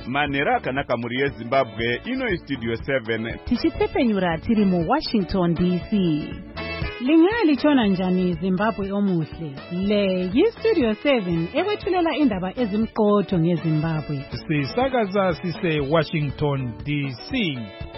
Manhero akanaka muri yeZimbabwe, ino Studio 7. Tichitsepenyura tiri mu Washington DC. Lingalitshona njani Zimbabwe omuhle? Le yiStudio 7 ekwethulela indaba ezimqotho ngeZimbabwe. Sisakaza sise Washington DC.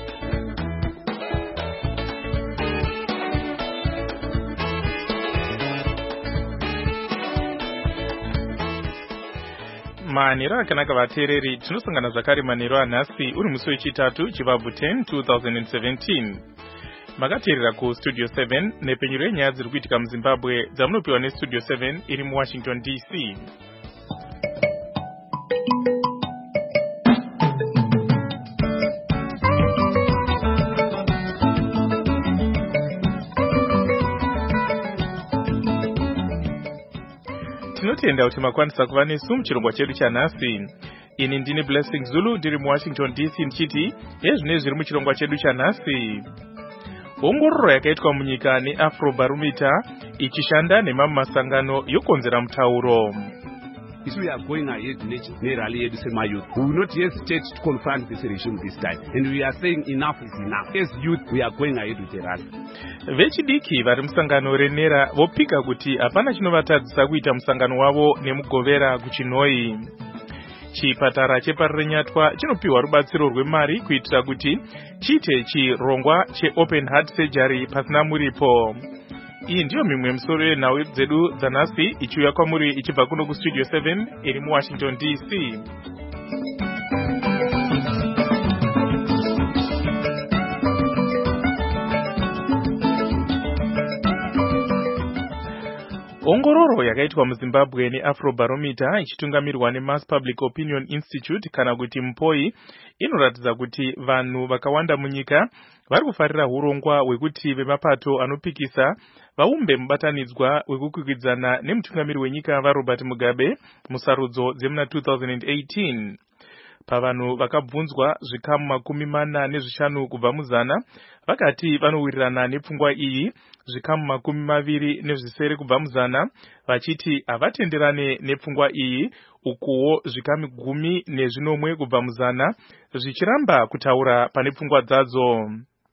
Manhero akanaka vateereri, tinosangana zvakare manhero anhasi uri musi wechitatu chivabvu 10 2017. Makateerera kuStudio 7 nepenyero yenyaya dziri kuitika muZimbabwe dzamunopiwa neStudio 7 iri muWashington DC. Tinotenda kuti makwanisa kuva nesu muchirongwa chedu chanhasi. Ini ndini Blessing Zulu ndiri muWashington DC ndichiti ezvinezvi zviri muchirongwa chedu chanhasi. Ongororo yakaitwa munyika neAfrobarometer ichishanda nemamwe masangano yokonzera mutauro. If we are going ahead nerally yedu semayouth, we will not hesitate to confront this regime this time. And we are saying enough is enough. As youth, we are going ahead with the rally. Vechidiki vari musangano renera vopika kuti hapana chinovatadzisa kuita musangano wavo nemugovera kuChinoi. Chipatara chepaRenyatwa chinopiwa rubatsiro rwemari kuitira kuti chiite chirongwa cheopen heart surgery pasina muripo. Iyi ndiyo mimwe misoro yenhau dzedu dzanhasi ichiuya kwamuri ichibva kuno kuStudio 7 iri muWashington DC. Ongororo yakaitwa muZimbabwe neAfrobarometer ichitungamirwa neMass Public Opinion Institute kana kuti MPOI inoratidza kuti vanhu vakawanda munyika vari kufarira urongwa hwekuti vemapato anopikisa vaumbe mubatanidzwa wekukwikwidzana nemutungamiri wenyika vaRobert Mugabe musarudzo dzemuna 2018. Pavanhu vakabvunzwa zvikamu 45 kubva muzana vakati vanowirirana nepfungwa iyi, zvikamu 27 kubva muzana vachiti havatenderane nepfungwa iyi, ukuwo zvikamu 10 kubva muzana zvichiramba kutaura pane pfungwa dzadzo.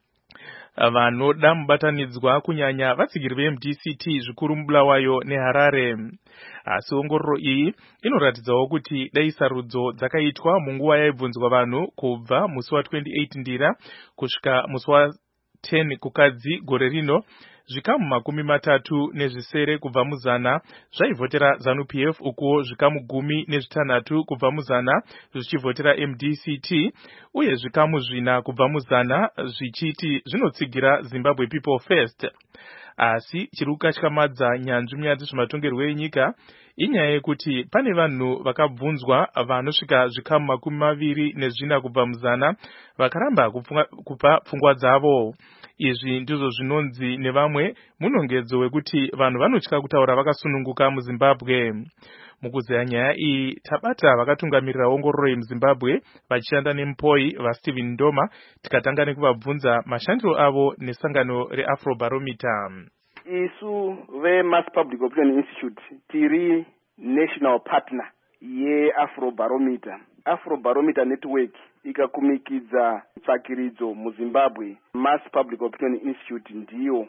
Vanoda mubatanidzwa kunyanya vatsigiri veMDCT zvikuru muBulawayo neHarare. Asi ongororo iyi inoratidzawo kuti dai sarudzo dzakaitwa munguva yaibvunzwa vanhu kubva musi wa28 Ndira kusvika musi wa10 Kukadzi gore rino, zvikamu 30 kubva muzana zvaivhotera ZANU-PF, ukuwo zvikamu 16 kubva muzana zvichivhotera MDCT, uye zvikamu 4 kubva muzana zvichiti zvinotsigira Zimbabwe People First. Asi chiri kukatyamadza nyanzvi munyaya dzezvematongerwo enyika inyaya yekuti pane vanhu vakabvunzwa vanosvika zvikamu 24 kubva muzana vakaramba kupa pfungwa dzavo. Izvi ndizvo zvinonzi nevamwe munongedzo wekuti vanhu vanotya kutaura vakasununguka muZimbabwe. Mukuzeya nyaya iyi tabata vakatungamirira ongororo yemuZimbabwe vachishanda neMPOI vaStephen Ndoma, tikatanga nekuvabvunza mashandiro avo nesangano reAfrobarometer. Isu veMass Public Opinion Institute tiri national partner yeAfrobarometer. Afrobarometer network ikakumikidza tsvakiridzo muZimbabwe, Mass Public Opinion Institute ndiyo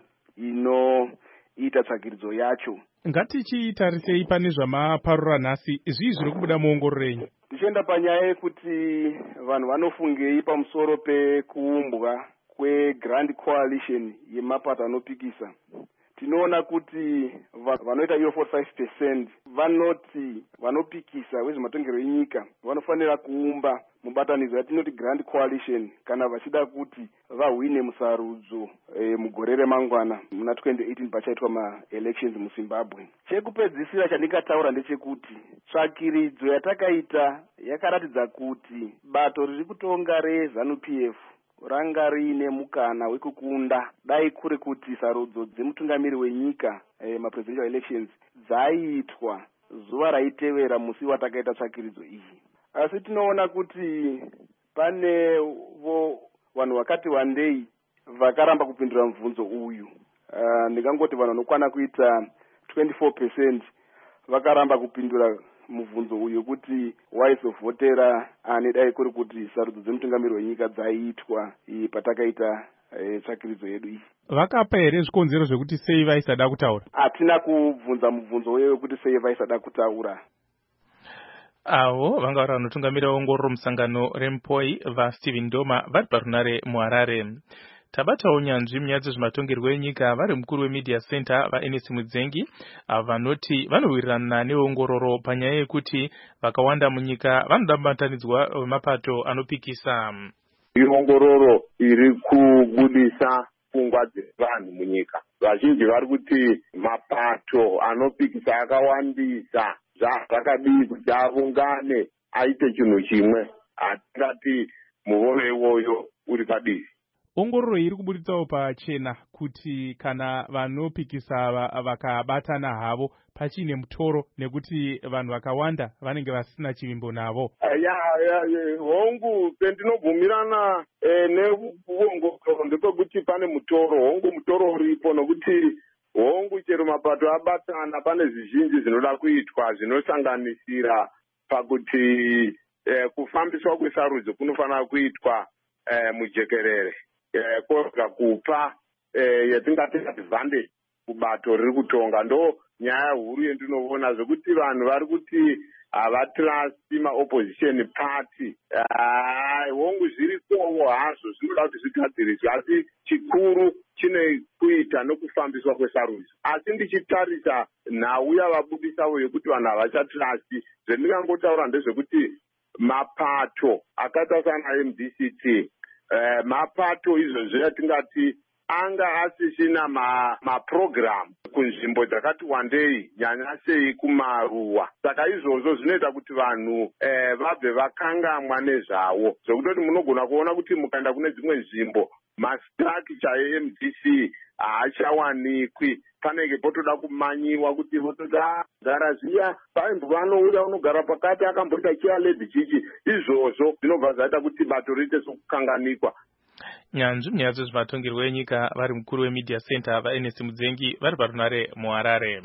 inoita tsvakiridzo yacho. Ngatichitarisei pane zvamaparura nhasi zvii zviri kubuda muongororo yenyu? Tichienda panyaya yekuti vanhu vanofungei pamusoro pekuumbwa kweGrand Coalition yemapato anopikisa. Tinoona kuti vanoita iyo 45% vanoti vanopikisa vezvematongerwo enyika vanofanira kuumba mubatanidzwa yatinoti Grand Coalition kana vachida kuti vahwine musarudzo mugore remangwana muna 2018 pachaitwa ma-elections muZimbabwe. Chekupedzisira chandingataura ndechekuti tsvakiridzo yatakaita yakaratidza kuti bato riri kutonga reZANU-PF ranga riine mukana wekukunda dai kuri kuti sarudzo dzemutungamiri wenyika ma-presidential elections dzaiitwa zuva raitevera musi watakaita tsvakiridzo iyi. Asi tinoona kuti panevo vanhu vakati wandei vakaramba kupindura mubvunzo uyu. Ndingangoti vanhu vanokwana kuita 24% vakaramba kupindura mubvunzo uyu kuti waizovhotera ani dai kuri kuti sarudzo dzemutungamiri wenyika dzaiitwa patakaita tsvakiridzo yedu iyi. Vakapa here zvikonzero zvekuti sei vaisada kutaura? Hatina kubvunza mubvunzo uyo wekuti sei vaisada kutaura. Avo vanga vari vanotungamirira ongororo musangano reMpoi vaStephen Ndoma vari parunare muHarare. Tabatawo nyanzvi munyaya dzezvematongerwo enyika vari mukuru weMedia Center vaEnesi Mudzengi vanoti vanowirirana neongororo panyaya yekuti vakawanda munyika vanoda mubatanidzwa wemapato anopikisa. Iongororo iri kubudisa pfungwa dzevanhu munyika. Vazhinji vari kuti mapato anopikisa akawandisa zvakadii kuti avungane aite chinhu chimwe. Hatingati muvono iwoyo uri padivi. Ongororo iri kubuditsawo pachena kuti kana vanopikisa vakabatana havo pachine mutoro nekuti vanhu vakawanda vanenge vasina chivimbo navo. Hongu pendinobvumirana neongororo ndepekuti pane mutoro. Hongu mutoro uripo nokuti hongu chero mapato abatana pane zvizhinji zvinoda kuitwa zvinosanganisira pakuti kufambiswa kwesarudzo kunofanira kuitwa mujekerere. Koga kupa yatingati advantage kubato riri kutonga ndo nyaya huru yendinoona zvekuti vanhu vari kuti havatrasti maopposition party. Hongu zvirikowo hazvo zvinoda kuti zvigadziriswe, asi chikuru chine kuita nokufambiswa kwesarudzo. Asi ndichitarisa nhau yavabudisawo yekuti vanhu havachatrasti, zvendingangotaura ndezvekuti mapato akaita sana MDCT mapato izvozvo yatingati anga asisina maprogramu kunzvimbo dzakati wandei nyanya sei kumaruwa. Saka izvozvo zvinoita kuti vanhu vabve vakangamwa nezvavo, zvekutoti munogona kuona kuti mukaenda kune dzimwe nzvimbo mastructure eMDC haachawanikwi. Panenge potoda kumanyiwa kuti votoda gara zviya paimbo vanouya unogara pakati akamboita chialedi chichi. Izvozvo zvinobva zvaita kuti bato riite sokukanganikwa. Nyanzvi munyaya dzezvematongerwo enyika vari mukuru weMedia Center vaEnesi Mudzengi vari parunare muHarare.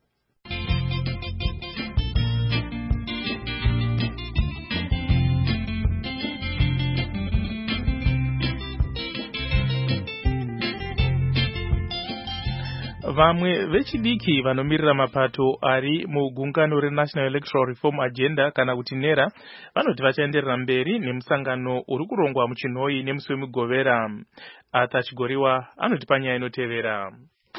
Vamwe vechidiki vanomirira mapato ari mugungano reNational Electoral Reform Agenda kana kuti NERA vanoti vachaenderera mberi nemusangano uri kurongwa muChinhoyi nemusi wemugovera. Arthur Chigoriwa anoti panyaya inotevera.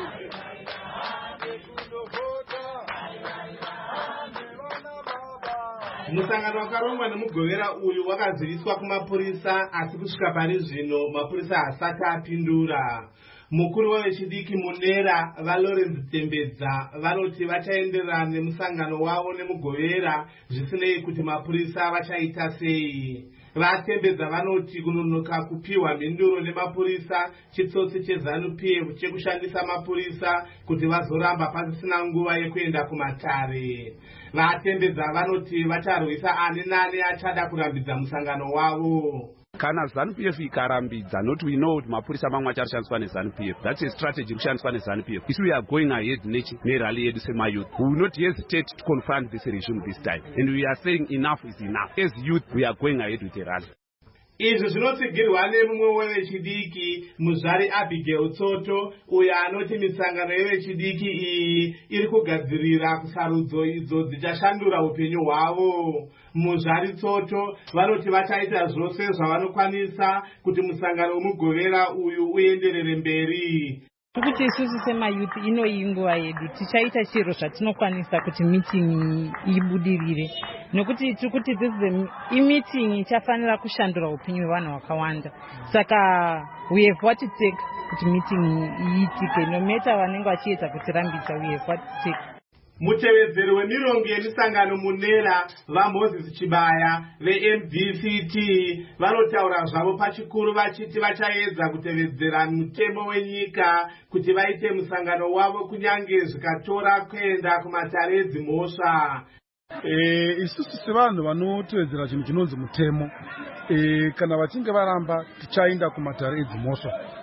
Musangano wakarongwa nemugovera uyu wakaziviswa kumapurisa, asi kusvika pari zvino mapurisa hasati apindura. Mukuru wevechidiki muNERA vaLawrence Tembedza vanoti vachaenderana nemusangano wavo nemugovera zvisinei kuti mapurisa vachaita sei. VaTembedza vanoti kunonoka kupiwa mhinduro nemapurisa chitsotsi cheZANU-PF chekushandisa mapurisa kuti vazoramba pasisina nguva yekuenda kumatare. VaTembedza vanoti vacharwisa ani nani achada kurambidza musangano wavo. Kana ZANU-PF ikarambidza, not we know kuti mapurisa mamwe acharashandiswa neZANU-PF. That's a strategy kushandiswa neZANU-PF. If we are going ahead nerally yedu sema-youth, we will not hesitate to confront this regime this time. And we are saying enough is enough. As youth, we are going ahead with a rally. Izvi zvinotsigirwa nemumwe wevechidiki Muzvari Abigail Tsoto, uyo anoti misangano yevechidiki iyi iri kugadzirira kusarudzo idzo dzichashandura upenyu hwavo. Muzvari Tsoto vanoti vachaita zvose zvavanokwanisa kuti musangano womugovera uyu uenderere mberi. Kuti isusu semayuth inoyi nguva yedu tichaita chiro zvatinokwanisa kuti meeting ibudirire, nokuti tikuti this meeting ichafanira kushandura upenyu hwevanhu vakawanda. Saka we have what it takes kuti meeting iitike, no matter vanenge vachiedza kutirambidza, we have what it takes. Mutevedzeri wemirongo yemisangano muNERA vaMoses Chibaya veMDCT vanotaura zvavo pachikuru vachiti vachaedza kutevedzera mutemo wenyika kuti vaite musangano wavo kunyange zvikatora kuenda kumatare edzimhosva. Isusu sevanhu vanotevedzera chinhu chinonzi mutemo, kana vachinge varamba tichaenda kumatare edzimhosva.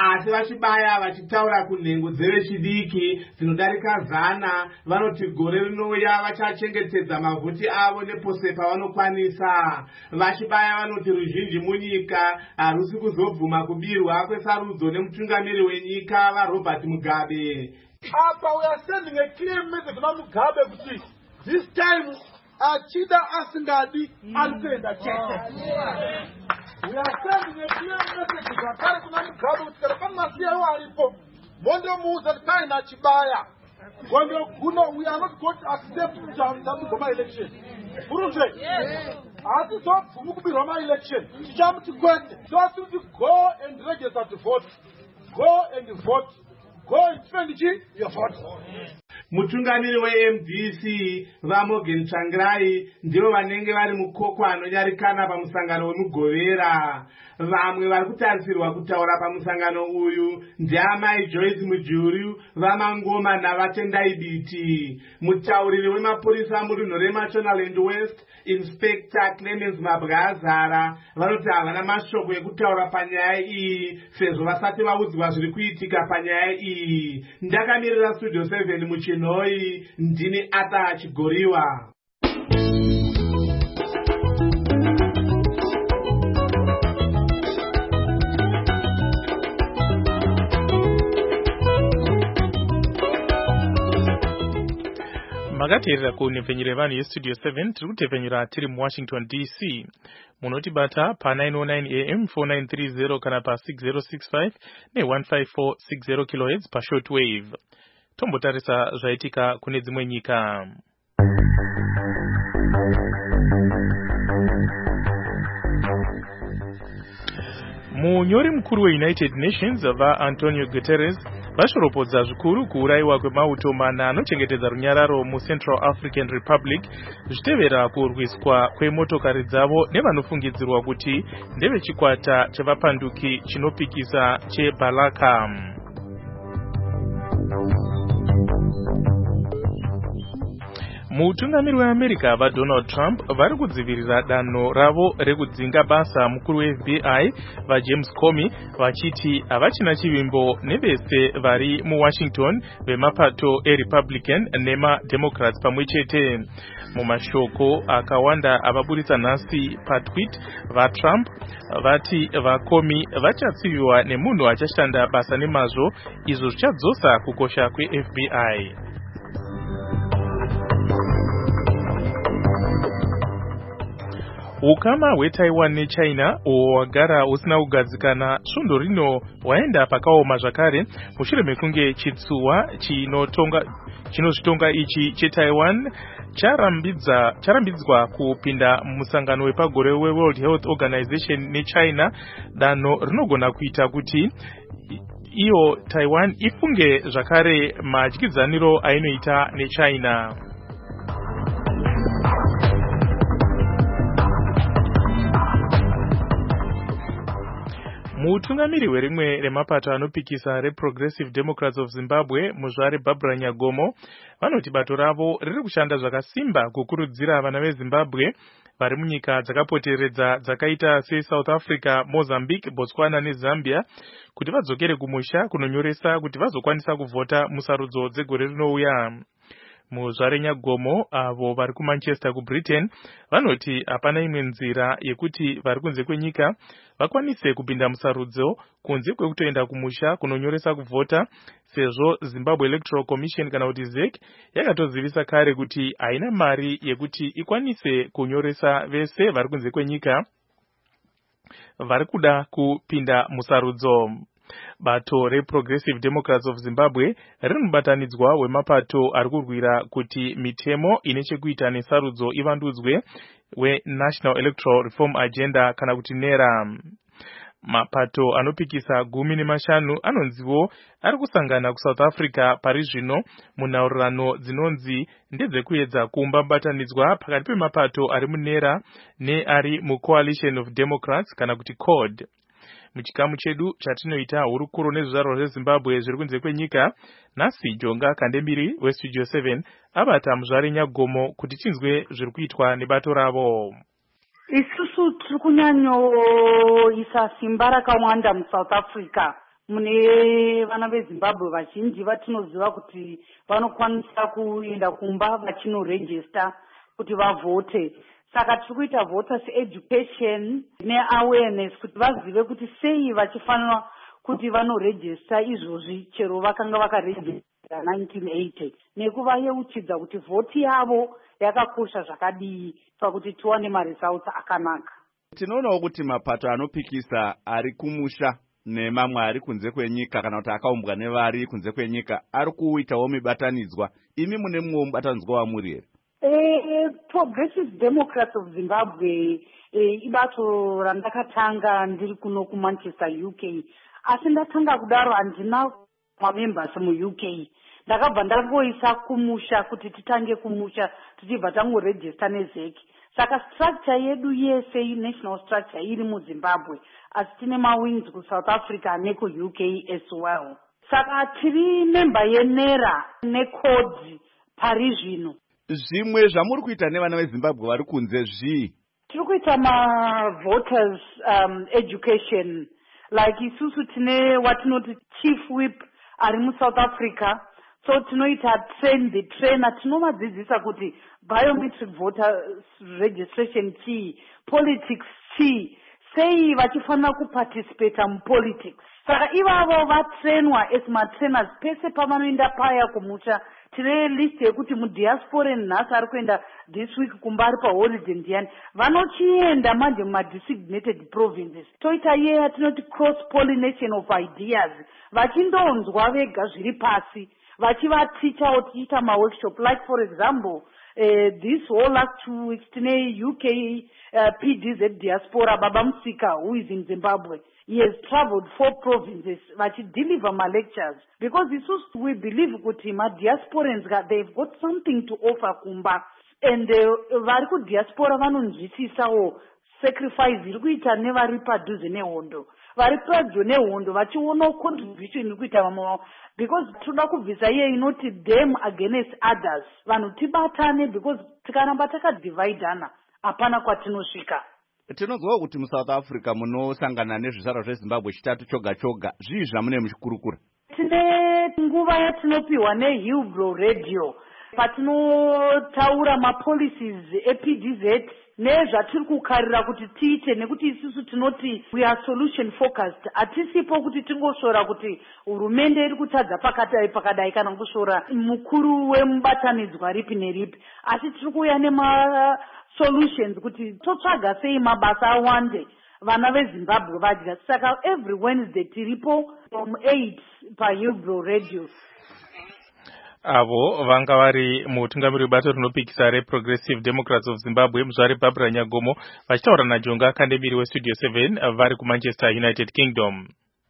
asi vachibaya vachitaura kunhengo dzevechidiki dzinodarika 100 vanoti gore rinouya vachachengetedza mavhoti avo nepose pavanokwanisa. Vachibaya vanoti ruzhinji munyika harusi kuzobvuma kubirwa kwesarudzo nemutungamiri wenyika vaRobert Mugabe. Apa we are sending a clear message to Mugabe kuti this time achida asingadi alipenda chete. We are sending a clear message to Mugabe kuti kana masiya walipo mondo muuza kaina chibaya. When we are not going to accept the election. Urunje. As is not Mukubiroma election. Jump to go and register to vote. Go and vote. Go and spend your vote. Mutungamiri weMDC vaMorgan Tsvangirai ndivo vanenge vari mukoko anonyarikana pamusangano wemugovera. Vamwe vari kutarisirwa kutaura pamusangano uyu ndiamai Joyce Mujuru, vaMangoma naVatendai Biti. Mutauriri wemapurisa mudunhu reMashonaland West, Inspector Clemens Mabwazara, vanoti havana mashoko ekutaura panyaya iyi sezvo vasati vaudzwa zviri kuitika panyaya iyi. Ndakamirira Studio 7 muChinoi, ndini Ata Chigoriwa. Makateerera kunepfenyera vanhu yestudio 7 tiri kutepfenyera tiri muWashington DC. Munotibata pa 909 AM 4930 kana pa 6065 ne15460 kHz pa shortwave. Tombotarisa zvaitika kune dzimwe nyika. Munyori mukuru weUnited Nations vaAntonio Guterres vashoropodza zvikuru kuurayiwa kwemauto mana anochengetedza runyararo muCentral African Republic zvichitevera kurwiswa kwemotokari dzavo nevanofungidzirwa kuti ndevechikwata chevapanduki chinopikisa cheBalaka. Mutungamiri weAmerica vaDonald Trump vari kudzivirira danho ravo rekudzinga basa mukuru weFBI vaJames Comey vachiti havachina chivimbo nevese vari muWashington vemapato eRepublican nemaDemocrats pamwechete. Mumashoko akawanda avaburitsa nhasi patweet vaTrump vati vaComey vachatsiviwa nemunhu achashanda basa nemazvo, izvo zvichadzosa kukosha kweFBI. Ukama hweTaiwan neChina hwagara usina kugadzikana svondo rino waenda pakaoma zvakare mushure mekunge chitsuwa chinozvitonga ichi cheTaiwan charambidzwa kupinda musangano wepagore weWorld Health Organization neChina. Danho rinogona kuita kuti iyo Taiwan ifunge zvakare madyidzaniro ainoita neChina. Mutungamiri werimwe remapato anopikisa reProgressive Democrats of Zimbabwe muzvare Barbara Nyagomo vanoti bato ravo riri kushanda zvakasimba kukurudzira vana veZimbabwe vari munyika dzakapoteredza dzakaita seSouth Africa, Mozambique, Botswana neZambia kuti vadzokere kumusha kunonyoresa kuti vazokwanisa kuvhota musarudzo dzegore rinouya. Muzvare Nyagomo avo vari kuManchester kuBritain vanoti hapana imwe nzira yekuti vari kunze kwenyika vakwanise kupinda musarudzo kunze kwekutoenda kumusha kunonyoresa kuvhota, sezvo Zimbabwe Electoral Commission kana kuti ZEC yakatozivisa kare kuti haina mari yekuti ikwanise kunyoresa vese vari kunze kwenyika vari kuda kupinda musarudzo. Bato reProgressive Democrats of Zimbabwe riri mubatanidzwa wemapato ari kurwira kuti mitemo ine chekuita nesarudzo ivandudzwe weNational Electoral Reform Agenda kana kuti NERA. Mapato anopikisa 15 anonziwo ari kusangana kuSouth Africa pari zvino munhaurirano dzinonzi ndedzekuedza kuumba mubatanidzwa pakati pemapato ari muNERA neari muCoalition of Democrats kana kuti CORD. Muchikamu chedu chatinoita hurukuro nezvizvarwa zveZimbabwe zviri kunze kwenyika, nhasi Jonga Kandembiri weStudio 7 abata muzvare Nyagomo kuti tinzwe zviri kuitwa nebato ravo. Isusu tiri kunyanyoisa simba rakawanda muSouth Africa mune vana vezimbabwe vazhinji vatinoziva kuti vanokwanisa kuenda kumba vachinorejista kuti vavhote. Saka tiri kuita voters education neawareness kuti vazive kuti sei vachifanira kuti vanorejista izvozvi chero vakanga vakarejista 1980 nekuvayeuchidza kuti vhoti yavo yakakosha zvakadii pakuti tiwane maresults akanaka. Tinoonawo kuti mapato anopikisa ari kumusha nemamwe ari kunze kwenyika kana kuti akaumbwa nevari kunze kwenyika ari kuitawo mibatanidzwa. Imi mune mumwe mubatanidzwa wamuri here? Progressive Democrats of Zimbabwe ibato randakatanga ndiri kuno kuManchester UK, asi ndatanga kudaro handina mamembers muUK. Ndakabva ndangoisa kumusha kuti titange kumusha tichibva tangorejista nezeki. Saka structure yedu yese national structure iri muZimbabwe, asi tine mawings kuSouth Africa nekuUK as well. Saka tiri member yenera necodes pari zvino. Zvimwe zvamuri kuita nevana veZimbabwe vari kunze zvii? Tiri kuita voters education, like isusu tine watinoti chief whip ari muSouth Africa, so tinoita train the trainer, tinovadzidzisa kuti biometric voter registration chii, politics chii, sei vachifanira kuparticipate mupolitics. Saka ivavo vatrainwa as matrainers pese pavanoenda paya kumusha. Tine list yekuti mudiaspora nhasi ari kuenda this week kumba ari paholiday ndiyani vanochienda manje mumadesignated provinces. Toita iye yatinoti cross pollination of ideas, vachindonzwa vega zviri pasi vachivatichawo tichiita maworkshop. Like for example, this whole last 2 weeks tine UK PDZ diaspora Baba Musika, who is in Zimbabwe. He has traveled 4 provinces deliver my lectures because we believe kuti ma diasporans they've got something to offer kumba, and vari ku diaspora vanonzwisisawo sacrifice iri kuita nevari padhuze nehondo, vari padyo nehondo vachionawo contribution iri kuita vamwe, because toda kubvisa iye inoti them against others. Vanhu tibatane because tikaramba takadividana hapana kwatinosvika. Tinozwa kuti muSouth Africa munosangana nezvizvarwa zveZimbabwe chitatu choga choga. Zvii zvamune muchikurukura? Tine nguva yatinopiwa neHillbrow Radio patinotaura mapolicies ePDZ nezvatiri kukarira kuti tiite, nekuti isusu tinoti we are solution focused. Hatisipo kuti tingosvora kuti hurumende iri kutadza pakadai kana kusvora mukuru wemubatanidzwa ripi neripi, asi tiri kuuya solutions kuti totsvaga sei mabasa awande vana veZimbabwe vadya. Saka every Wednesday tiripo from 8 paHillbrow Radio. Avo vanga vari mutungamiri webato rinopikisa reProgressive Democrats of Zimbabwe muzvari Barbara Nyagomo vachitaura naJonga Kandemiri weStudio 7 vari kuManchester, United Kingdom.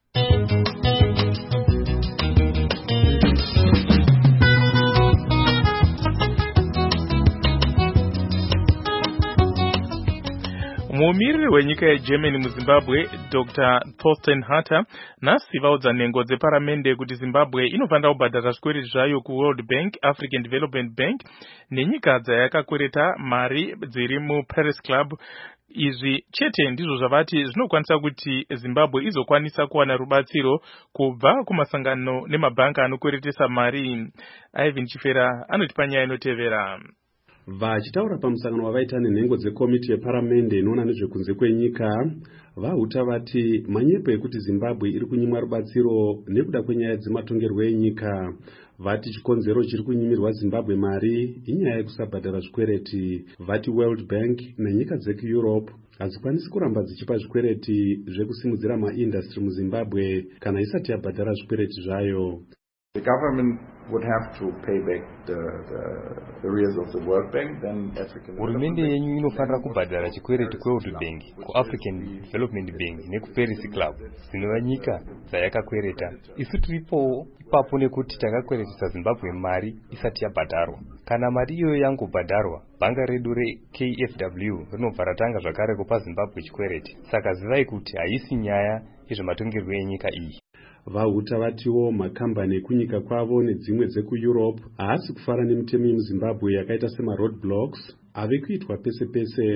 Mumiriri wenyika yeGermany muZimbabwe Dr. Thorsten Hatter nhasi vaudza nhengo dzeparamende kuti Zimbabwe inofanira kubhadhara zvikwereti zvayo kuWorld Bank, African Development Bank nenyika dzayakakwereta mari dziri muParis Club. Izvi chete ndizvo zvavati zvinokwanisa kuti Zimbabwe izokwanisa kuwana rubatsiro kubva kumasangano nemabhanka anokweretesa mari. Ivan Chifera anotipa nyaya inotevera. Vachitaura pamusangano wavaita nenhengo dzekomiti yeparamende inoona nezvekunze kwenyika, vahuta vati manyepo ekuti Zimbabwe iri kunyimwa rubatsiro nekuda kwenyaya dzematongerwo enyika. Vati chikonzero chiri kunyimirwa Zimbabwe mari inyaya yekusabhadhara zvikwereti. Vati World Bank nenyika dzekuEurope hadzikwanisi kuramba dzichipa zvikwereti zvekusimudzira maindastry muZimbabwe kana isati yabhadhara zvikwereti zvayo. The government would have to pay back the arrears of the World Bank, then African Hurumende yenyu inofanira kubhadhara chikwereti kuWorld Bank, kuAfrican Development Bank nekuParis Club dzinova nyika dzayakakwereta. Isu tiripo ipapo nekuti takakweretesa Zimbabwe mari isati yabhadharwa. Kana mari iyoyo yangobhadharwa, bhanga redu reKFW rinobva ratanga zvakare kupa Zimbabwe chikwereti. Saka zivai kuti haisi nyaya yezvematongerwo enyika iyi. Vahuta vatiwo makambani ekunyika kwavo nedzimwe dzekuEurope haasi kufara nemitemo yemuZimbabwe yakaita sema roadblocks ave kuitwa pese pese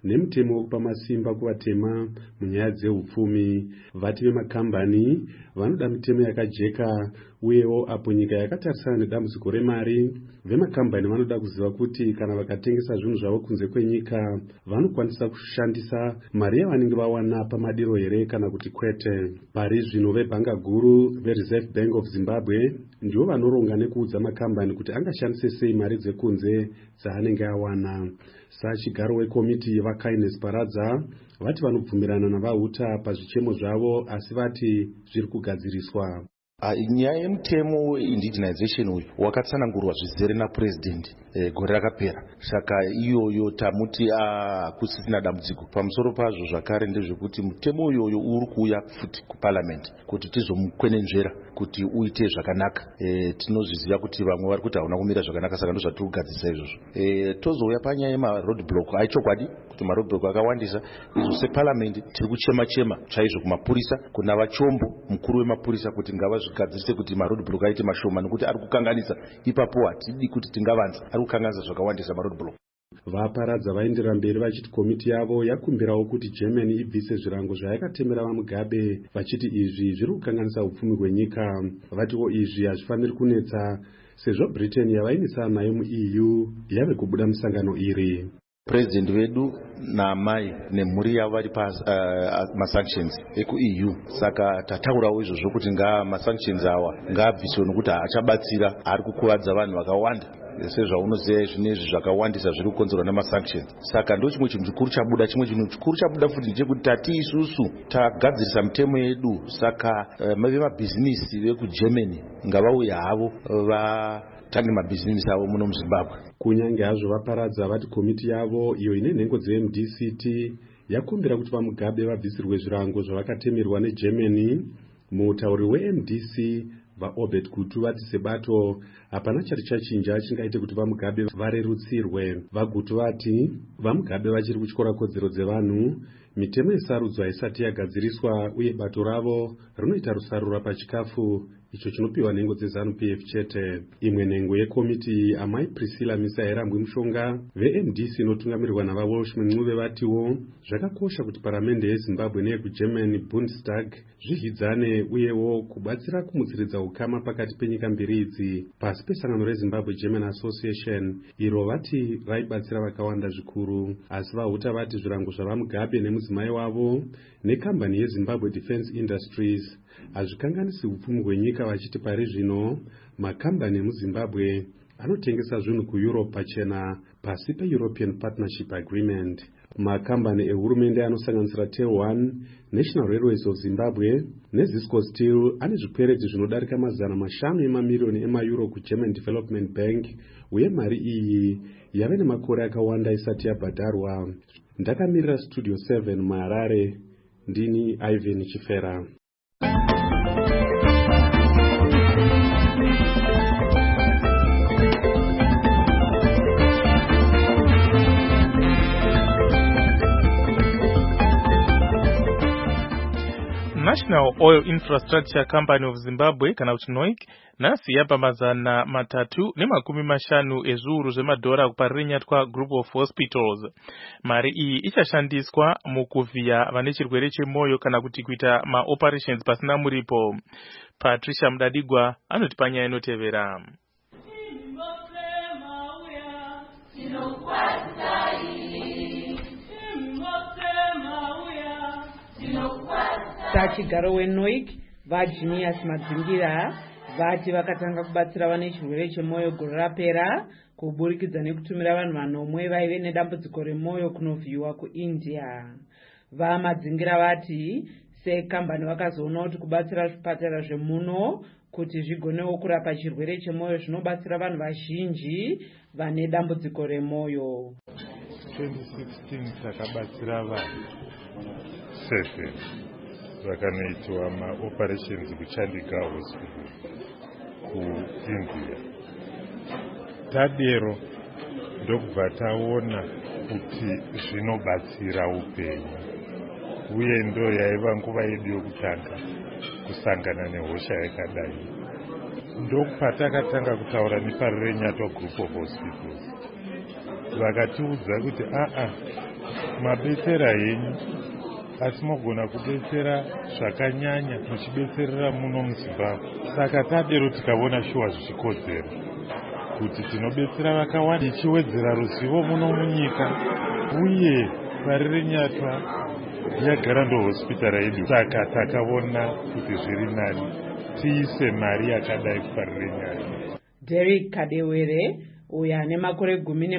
nemutemo wekupa masimba kuvatema munyaya dzeupfumi. Vati vemakambani vanoda mitemo yakajeka, uyewo apo nyika yakatarisana nedambudziko remari, vemakambani vanoda kuziva kuti kana vakatengesa zvinhu zvavo kunze kwenyika vanokwanisa kushandisa mari yavanenge vawana pamadiro here kana kuti kwete. Pari zvino vebhanga guru veReserve Bank of Zimbabwe ndivo vanoronga nekuudza makambani kuti angashandise sei mari dzekunze dzaanenge awana. Sachigaro wekomiti vaKindness Paradza vati vanobvumirana navahuta pazvichemo zvavo, asi vati zviri kugadziriswa. Nyaya yemutemo weindigenization uyu wakatsanangurwa zvizere napurezidendi gore rakapera. Saka iyoyo tamuti kusisina dambudziko. Pamusoro pazvo zvakare ndezvekuti mutemo uyoyo uri kuuya futi kuparliament kuti tizomukwenenzvera kuti uite zvakanaka. Tinozviziva kuti vamwe vari kuti hauna kumira zvakanaka, saka ndozvatiri kugadzirisa izvozvo. Tozouya panyaya yemaroadblock. Aichokwadi kuti maroadblock akawandisa. Izvo separliament tiri kuchema chaizvo kumapurisa, kuna vachombo mukuru wemapurisa kuti ngavazvigadzirise kuti maroadblock aite mashoma, nekuti ari kukanganisa. Ipapo hatidi kuti tingavanza, ari kukanganisa zvakawandisa maroadblock. Vaparadza vaendera mberi vachiti komiti yavo yakumbirawo kuti Germany ibvise zvirango zvayakatemera vaMugabe, vachiti izvi zviri kukanganisa upfumi hwenyika. Vatiwo izvi hazvifaniri kunetsa sezvo Britain yavainisana nayo muEU yave kubuda musangano iri. President vedu naamai nemhuri yavo vari masanctions ekuEU, saka tataurawo izvozvo kuti masanctions awa ngaabviswe nokuti haachabatsira, ari kukuvadza vanhu vakawanda. Sezvaunoziva zvinezvi zvakawandisa zviri kukonzerwa nemasanctions. Saka ndo chimwe chinhu chikuru chabuda. Chimwe chinhu chikuru chabuda futi ndechekuti tati isusu tagadzirisa mitemo yedu, saka vemabhizinisi vekuGermany ngavauye havo vatange mabhizinisi avo muno muZimbabwe. Kunyange hazvo vaparadza vati komiti yavo iyo ine nhengo dzeMDCT yakumbira kuti vaMugabe vabvisirwe zvirango zvavakatemerwa neGermany. Mutauri weMDC vaObed Kutu vati sebato hapana chari chachinja chingaite kuti vaMugabe varerutsirwe. VaGutu vati vaMugabe vachiri kutyora kodzero dzevanhu, mitemo yesarudzwa isati yagadziriswa, uye bato ravo rinoita rusarura pachikafu icho chinopiwa nhengo dzeZANU-PF chete. Imwe nhengo yekomiti amai Priscilla Misaherambwe Mushonga veMDC inotungamirirwa navaWelshman Ncube vatiwo zvakakosha kuti paramende yeZimbabwe neyekuGerman Bundestag zvihidzane, uyewo kubatsira kumutsiridza ukama pakati penyika mbiri idzi pasi pesangano reZimbabwe German Association, iro vati raibatsira vakawanda zvikuru. Asi vahuta vati zvirango zvavaMugabe nemudzimai wavo nekambani yeZimbabwe Defence Industries hazvikanganisi upfumi hwenyika, vachiti pari zvino makambani emuZimbabwe anotengesa zvinhu kuEurope pachena pasi peEuropean Partnership Agreement. Makambani ehurumende anosanganisira TEL1, National Railways of Zimbabwe neZisco Steel ane zvikwereti zvinodarika €500 emamirioni emaeuro kuGerman Development Bank, uye mari iyi yave nemakore akawanda isati yabhadharwa. Ndakamirira Studio 7 muHarare, ndini Ivan Chifera. National Oil Infrastructure Company of Zimbabwe kana kuti NOIC nhasi yapa $350 ezviuru zvemadhora kuparinyatwa Group of Hospitals. Mari iyi ichashandiswa mukuvhiya vane chirwere chemwoyo kana kuti kuita maoperations pasina muripo. Patricia Mudadigwa anoti panyaya inotevera. Sachigaro weNOIC vaJunius Madzingira vati vakatanga kubatsira vane chirwere chemwoyo gore rapera kuburikidza nekutumira vanhu vanomwe vaive nedambudziko remwoyo kunovhiyiwa kuIndia. VaMadzingira vati sekambani vakazoona kuti kubatsira zvipatara zvemuno kuti zvigonewo kurapa chirwere chemwoyo zvinobatsira vanhu vazhinji vane dambudziko remwoyo. 2016 takabatsira vanhu 7 vakanoitwa maoperations kuChandigarh Hospital kuIndia. Tadero ndokubva taona kuti zvinobatsira upenyu, uye ndo yaiva nguva yedu yokutanga kusangana nehosha yakadai. Ndopatakatanga kutaura neParirenyatwa Group of Hospitals, vakatiudza kuti mabetsera henyu asi mogona kubetsera zvakanyanya muchibetserera muno muZimbabwe. Saka tadero tikaona shuwa zvichikodzera kuti tinobetsera vakawanda tichiwedzera ruzivo muno munyika, uye Parirenyatwa yagara ndohospitara yedu. Saka takaona kuti zviri nani tiise mari yakadai kuParirenyatwa. Derek Kadewere uyo ane makore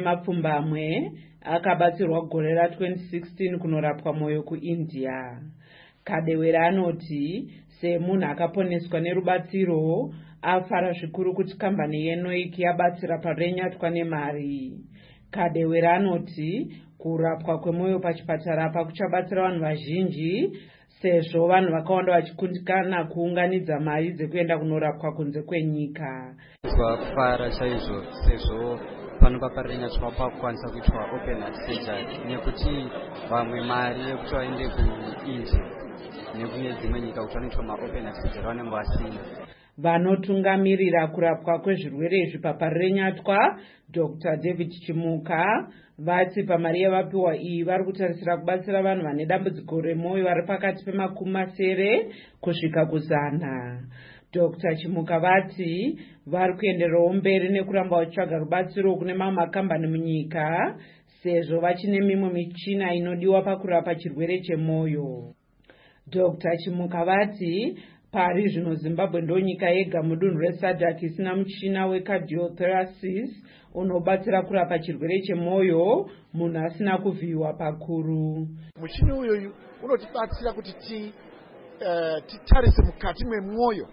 10 akabatsirwa gore ra2016 kunorapwa mwoyo kuIndia. Kadewere anoti semunhu akaponeswa nerubatsiro afara zvikuru kuti kambani yeNoik yabatsira Parirenyatwa nemari. Kadewere anoti kurapwa kwemwoyo pachipatara apa kuchabatsira vanhu vazhinji sezvo vanhu vakawanda vachikundikana kuunganidza mari dzekuenda kunorapwa kunze kwenyika. Kufara chaizvo sezvo pano paParirenyatwa pakukwanisa kuitwa open heart surgery nekuti vamwe mari yekuti vaende kuIndia nekune dzimwe nyika kuti vanoitwa maopen heart surgery vanenge vasina. Vanotungamirira kurapwa kwezvirwere izvi paParirenyatwa, Dr. David Chimuka, vati pamari yavapiwa iyi vari kutarisira kubatsira vanhu vane dambudziko remwoyo vari pakati pe90 kusvika 100. Dr. Chimuka vati vari kuendererawo mberi nekuramba vachitsvaga rubatsiro kune mamwe makambani munyika sezvo vachine mimwe michina inodiwa pakurapa chirwere chemwoyo. Dr. Chimuka vati pari zvino Zimbabwe ndo nyika yega mudunhu reSADC isina muchina wecardiotheresis unobatsira kurapa chirwere chemwoyo munhu asina kuvhiyiwa pakuru. Muchini uyu unotibatsira kuti titarise mukati memwoyo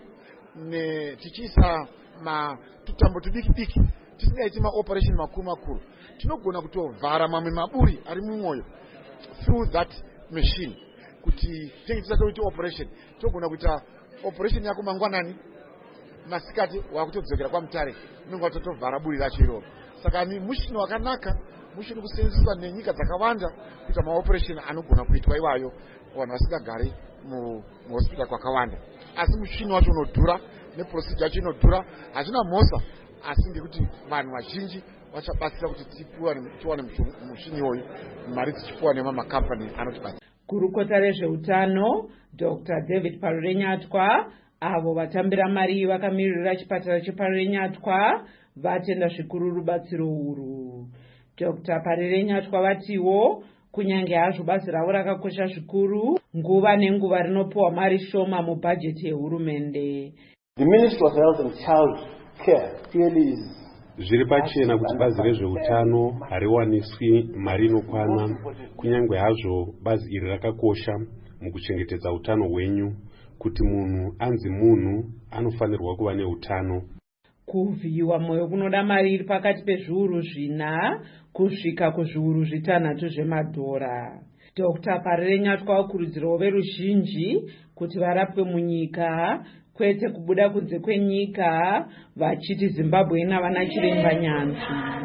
tichiisa tutambo tudiki tisingaiti maoperation makuru. Tinogona kutovhara mamwe maburi ari mumwoyo through that machine kuti tisati kuita operation togona kuita operation yako mangwanani masikati wakutodzokera kwaMutare unenge watotovhara buri racho iroro. Saka mushini wakanaka, mushini kusenzeswa nenyika dzakawanda kuita maoperation anogona kuitwa iwayo vanhu vasingagari muhospital kwakawanda. Asi mushini wacho unodhura neprocedure yacho inodhura, hazvina mhosa asi ngekuti vanhu vazhinji vachabatsira kuti tiwane mushini iwoyu mari dzichipuwa nemamakampani anotibatsira. Gurukota rezveutano Dr. David Parirenyatwa avo vatambira mari vakamirira chipatara cheParirenyatwa vatenda zvikuru rubatsiro uru. Dr. Parirenyatwa vatiwo kunyange hazvo bazi ravo rakakosha zvikuru, nguva nenguva rinopiwa mari shoma mubhajeti yehurumende. The Ministry of Health and Child Care clearly is zviri pachena kuti bazi rezveutano hariwaniswi mari inokwana, kunyange hazvo bazi iri rakakosha mukuchengetedza utano hwenyu. Kuti munhu anzi munhu anofanirwa kuva neutano. Kuvhiyiwa mwoyo kunoda mari iri pakati pezviuru 4 kusvika kuzviuru 6 zvemadhora. Dr. Parirenyatwa akurudzirawo veruzhinji kuti varapwe munyika kwete kubuda kunze kwenyika, vachiti Zimbabwe ina vana chiremba nyanzvi.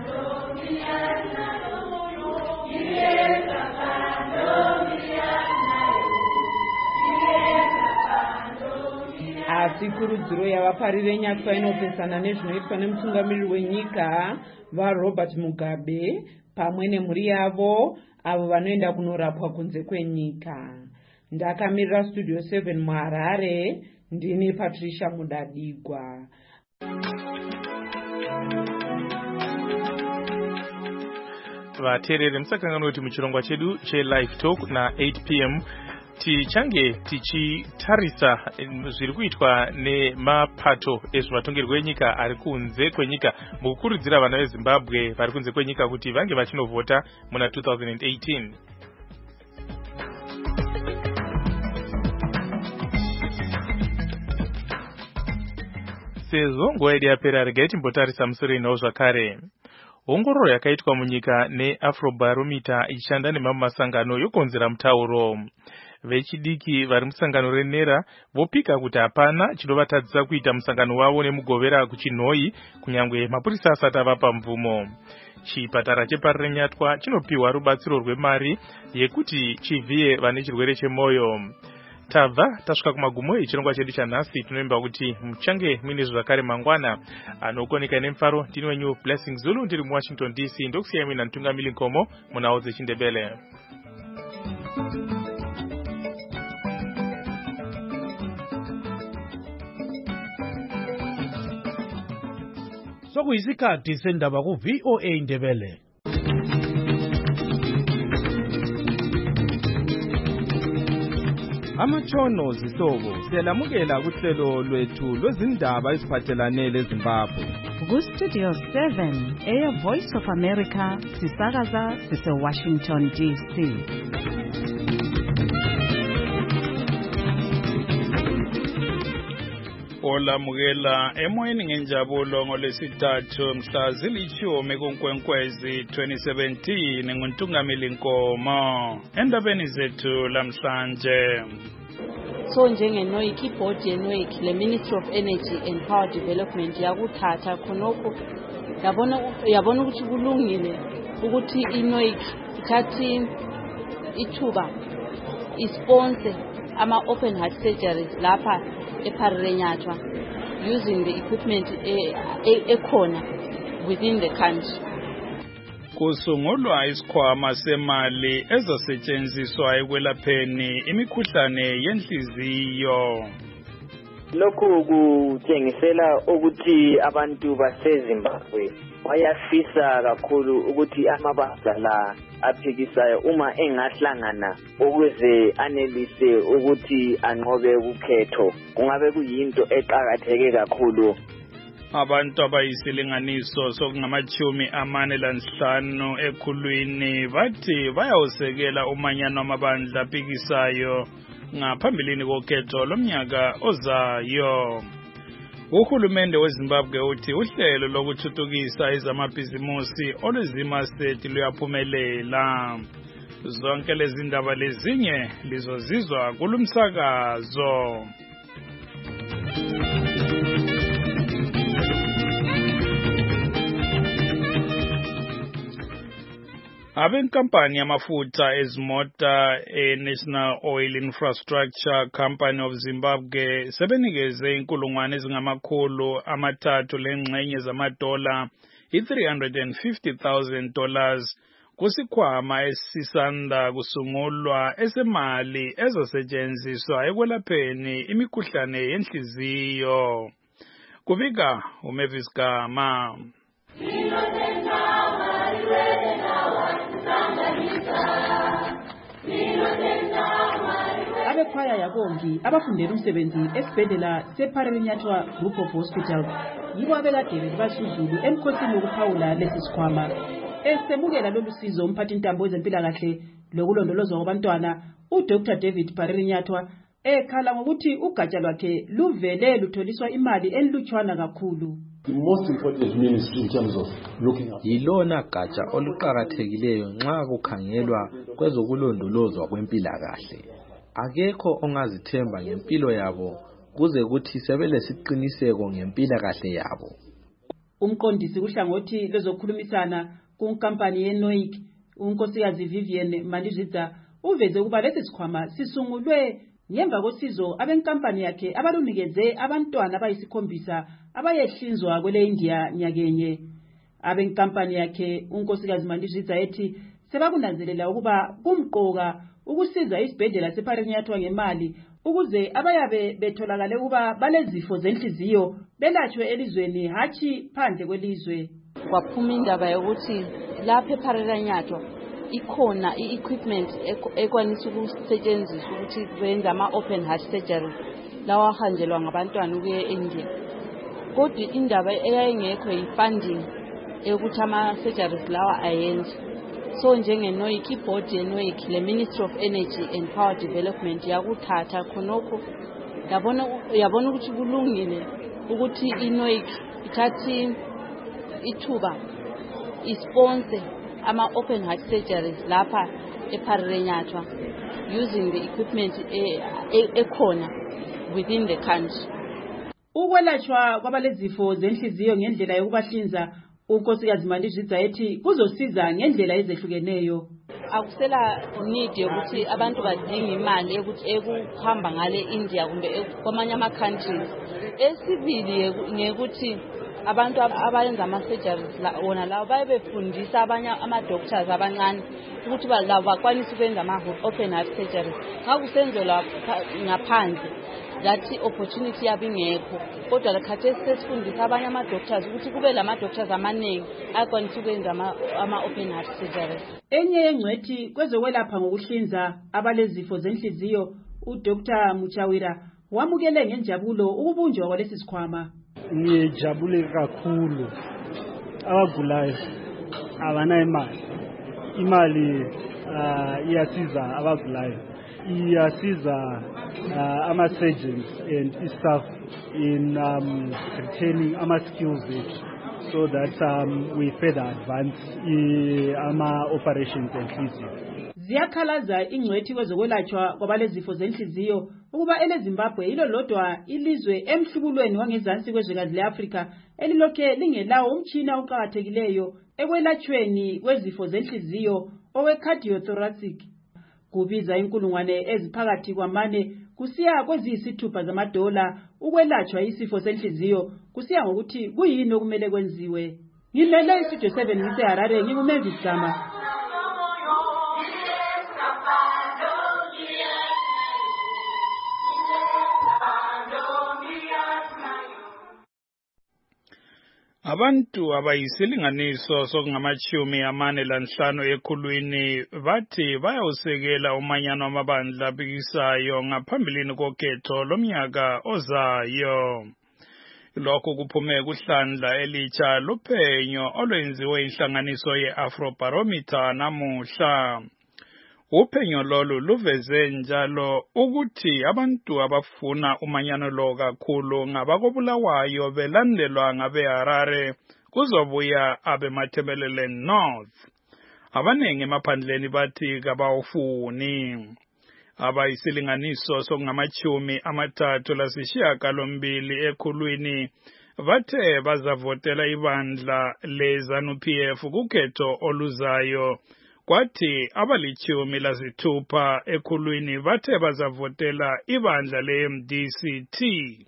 Asi kurudziro yavaParirenyatwa inopesana nezvinoitwa nemutungamiriri wenyika vaRobert Mugabe pamwe nemhuri yavo avo vanoenda kunorapwa kunze kwenyika. Ndakamirira Studio 7 muHarare, ndini Patricia Mudadigwa. Vateereri musakanganwa kuti muchirongwa chedu cheLive Talk na 8 p.m. tichange tichitarisa zviri kuitwa nemapato ezvematongerwo enyika ari kunze kwenyika mukukurudzira vana veZimbabwe vari kunze kwenyika kuti vange vachinovhota muna 2018. Sezvo nguva yedu yapera, regai timbotarisa musoro inawo zvakare. Ongororo yakaitwa munyika neAfrobarometer ichishanda nemamwe masangano yokonzera mutauro. Vechidiki vari musangano reNera vopika kuti hapana chinovatadzisa kuita musangano wavo nemugovera kuchinhoi kunyange mapurisa asati avapa mvumo. Chipatara cheParirenyatwa chinopiwa rubatsiro rwemari yekuti chivhiye vane chirwere chemwoyo. Tabva tasvika kumagumo echirongwa chedu chanhasi. Tinoimba kuti muchange muine zvakare mangwana anokoneka nemfaro. Ndini wenyu Blessing Zulu ndiri muWashington DC, ndokusiyai muina Ntungamili Nkomo munawo dzeChindebele. Sokuyisikhathi sendaba ku VOA Indebele. Amatshono zihlobo siyalamukela kuhlelo lwethu lwezindaba eziphathelane leZimbabwe. Ku Studio 7 Air Voice of America sisakaza sise Washington DC. Olamukela emoyeni ngenjabulo ngolwesithathu mhla zilitshumi kuNkwenkwezi 2017 nguNtungamili Nkomo endabeni zethu lamhlanje. So njengenoik iboard yenoik le Ministry of Energy and Power Development yakuthatha khonokho yabona ukuthi kulungile ukuthi inoik ithathi ithuba isponsor ama open heart surgeries lapha ePharirenyatwa using the equipment ekhona within the country. Kusungulwa isikhwama semali ezasetshenziswa ekwelapheni imikhuhlane yenhliziyo. Lokhu kutshengisela ukuthi abantu baseZimbabwe bayafisa kakhulu ukuthi amabandla la aphikisayo uma engahlangana ukuze anelise ukuthi anqobe ukhetho kungabe kuyinto eqhakatheke kakhulu. Abantu abayisilinganiso sokungama-45 ekhulwini bathi bayawusekela umanyano wamabandla aphikisayo ngaphambilini kokhetho lomnyaka ozayo. Uhulumende weZimbabwe uthi uhlelo lokuthuthukisa ezamabhizimusi olwezimaseti luyaphumelela. Zonke lezi ndaba lezinye lizozizwa kulumsakazo. Abenkampani yamafutha ezimota National Oil Infrastructure Company of Zimbabwe sebenikeze inkulungwane ezingama-300 lengxenye zamadola $350,000 kusikhwama esisanda kusungulwa esemali ezosetshenziswa ekwelapheni imikhuhlane yenhliziyo. Kubika uMavis Gama. Abekhwaya yabongi abafundela umsebenzi esibhedlela sePharirenyatwa Group of Hospital yibo abekade basuzulu emkhosini wokuphawula lesi sikhwama. Esemukela lolu sizo umphathintambo wezempilakahle lokulondolozwa kwabantwana uDr David Pharirenyatwa ekhala ngokuthi ugatsha lwakhe luvele lutholiswa imali enilutshwana kakhulu. The most important ministry in terms of looking at yilona gatsha oluqhakathekileyo nxa kukhangelwa kwezokulondolozwa kwempilakahle. Akekho ongazithemba ngempilo yabo kuze kuthi sebelesiqiniseko ngempilakahle yabo. Umqondisi kuhlangothi lezokhulumisana kunkampani yeNoik unkosikazi Vivian Malizidza uveze ukuba lesi sikhwama sisungulwe ngemva kosizo abenkampani yakhe abalunikeze abantwana abayisikhombisa abayehlinzwa kwele India nyakenye. Abenkampani yakhe unkosikazi Malizidza ethi sebakunanzelela ukuba kumqoka ukusiza isibhedlela sePharirenyatwa ngemali ukuze abayabe betholakale ukuba balezifo zenhliziyo belatshwe elizweni hathi phandle kwelizwe. Kwaphuma indaba yokuthi lapha ePharirenyatwa ikhona i-equipment ekwanisa ukusetshenziswa ukuthi benze ama-open heart surgery lawa ahanjelwa ngabantwana ukuye eIndia. Kodwa indaba eyayingekho yi-funding yokuthi ama-surgeries lawa ayenze. So njengenoik iboard yenoik le Ministry of Energy and Power Development yakuthatha khonokho yabona ukuthi kulungile ukuthi inoik ithathi ithuba isponsor ama open heart surgeries lapha ePharirenyatwa using the equipment ekhona within the country. Ukwelashwa kwabalezifo zenhliziyo ngendlela yokubahlinza unkosikazi Malizidza ethi kuzosiza ngendlela ezehlukeneyo. Akusela need yokuthi abantu badinga imali ekuhamba ngale India kumbe kwamanye ama countries. Esibili ngekuthi abantu abayenza ama surgeries wona lawo baye befundisa abanye ama doctors abancane ukuthi labo bakwanise ukwenza ama-open heart surgery. Xa kusenzelwa ngaphandle that opportunity yabo ingekho, kodwa lekhathesi sesifundisa abanye ama-doctors ukuthi kube lama-doctors amaningi akwanise ukwenza ama-open heart surgery. Enye yengcwethi kwezokwelapha ngokuhlinza abalezifo zenhliziyo, uDr Muchawira wamukele ngenjabulo ukubunjwa kwalesi sikhwama. Ngijabule kakhulu. Abagulayo abana imali iyasiza abagulayo, iyasiza ama-surgeons and staff in retaining ama-skills so that we further advance ama-operations enhliziyo. Ziyakhalaza ingcwethi kwezokwelatshwa kwabalezifo zenhliziyo ukuba eleZimbabwe yilo lodwa ilizwe emhlubulweni wangezansi kwezwekazi le-Afrika elilokhe lingelawo umtshina oqakathekileyo ekwelatshweni kwezifo zenhliziyo owe-cardiothoracic. Kubiza inkulungwane eziphakathi kwamane kusiya kweziyisithupha zamadola ukwelatshwa isifo senhliziyo, kusiya ngokuthi kuyini okumele kwenziwe. Ngilele istudio 7 ngiseHarare, nginguMavis Gama. Abantu abayisilinganiso sokungamachumi 45 ekhulwini bathi bayawusekela umanyano wamabandla apikisayo ngaphambilini kokhetho lomnyaka ozayo. Lokho kuphume kuhlandla elitsha lophenyo olwenziwe inhlanganiso ye-Afrobarometer namuhla. Uphenyo lolu luveze njalo ukuthi abantu abafuna umanyano lo kakhulu ngabakobulawayo belandelwa ngabeHarare kuzobuya abemathebelele North. Abanengi emaphandleni bathi kabawufuni. Abayisilinganiso sokungamachumi 38 ekhulwini bathe bazavotela ibandla leZANU-PF kukhetho oluzayo. Kwathi abalichumi lasithupha ekhulwini bathe bazavotela ibandla le-MDCT.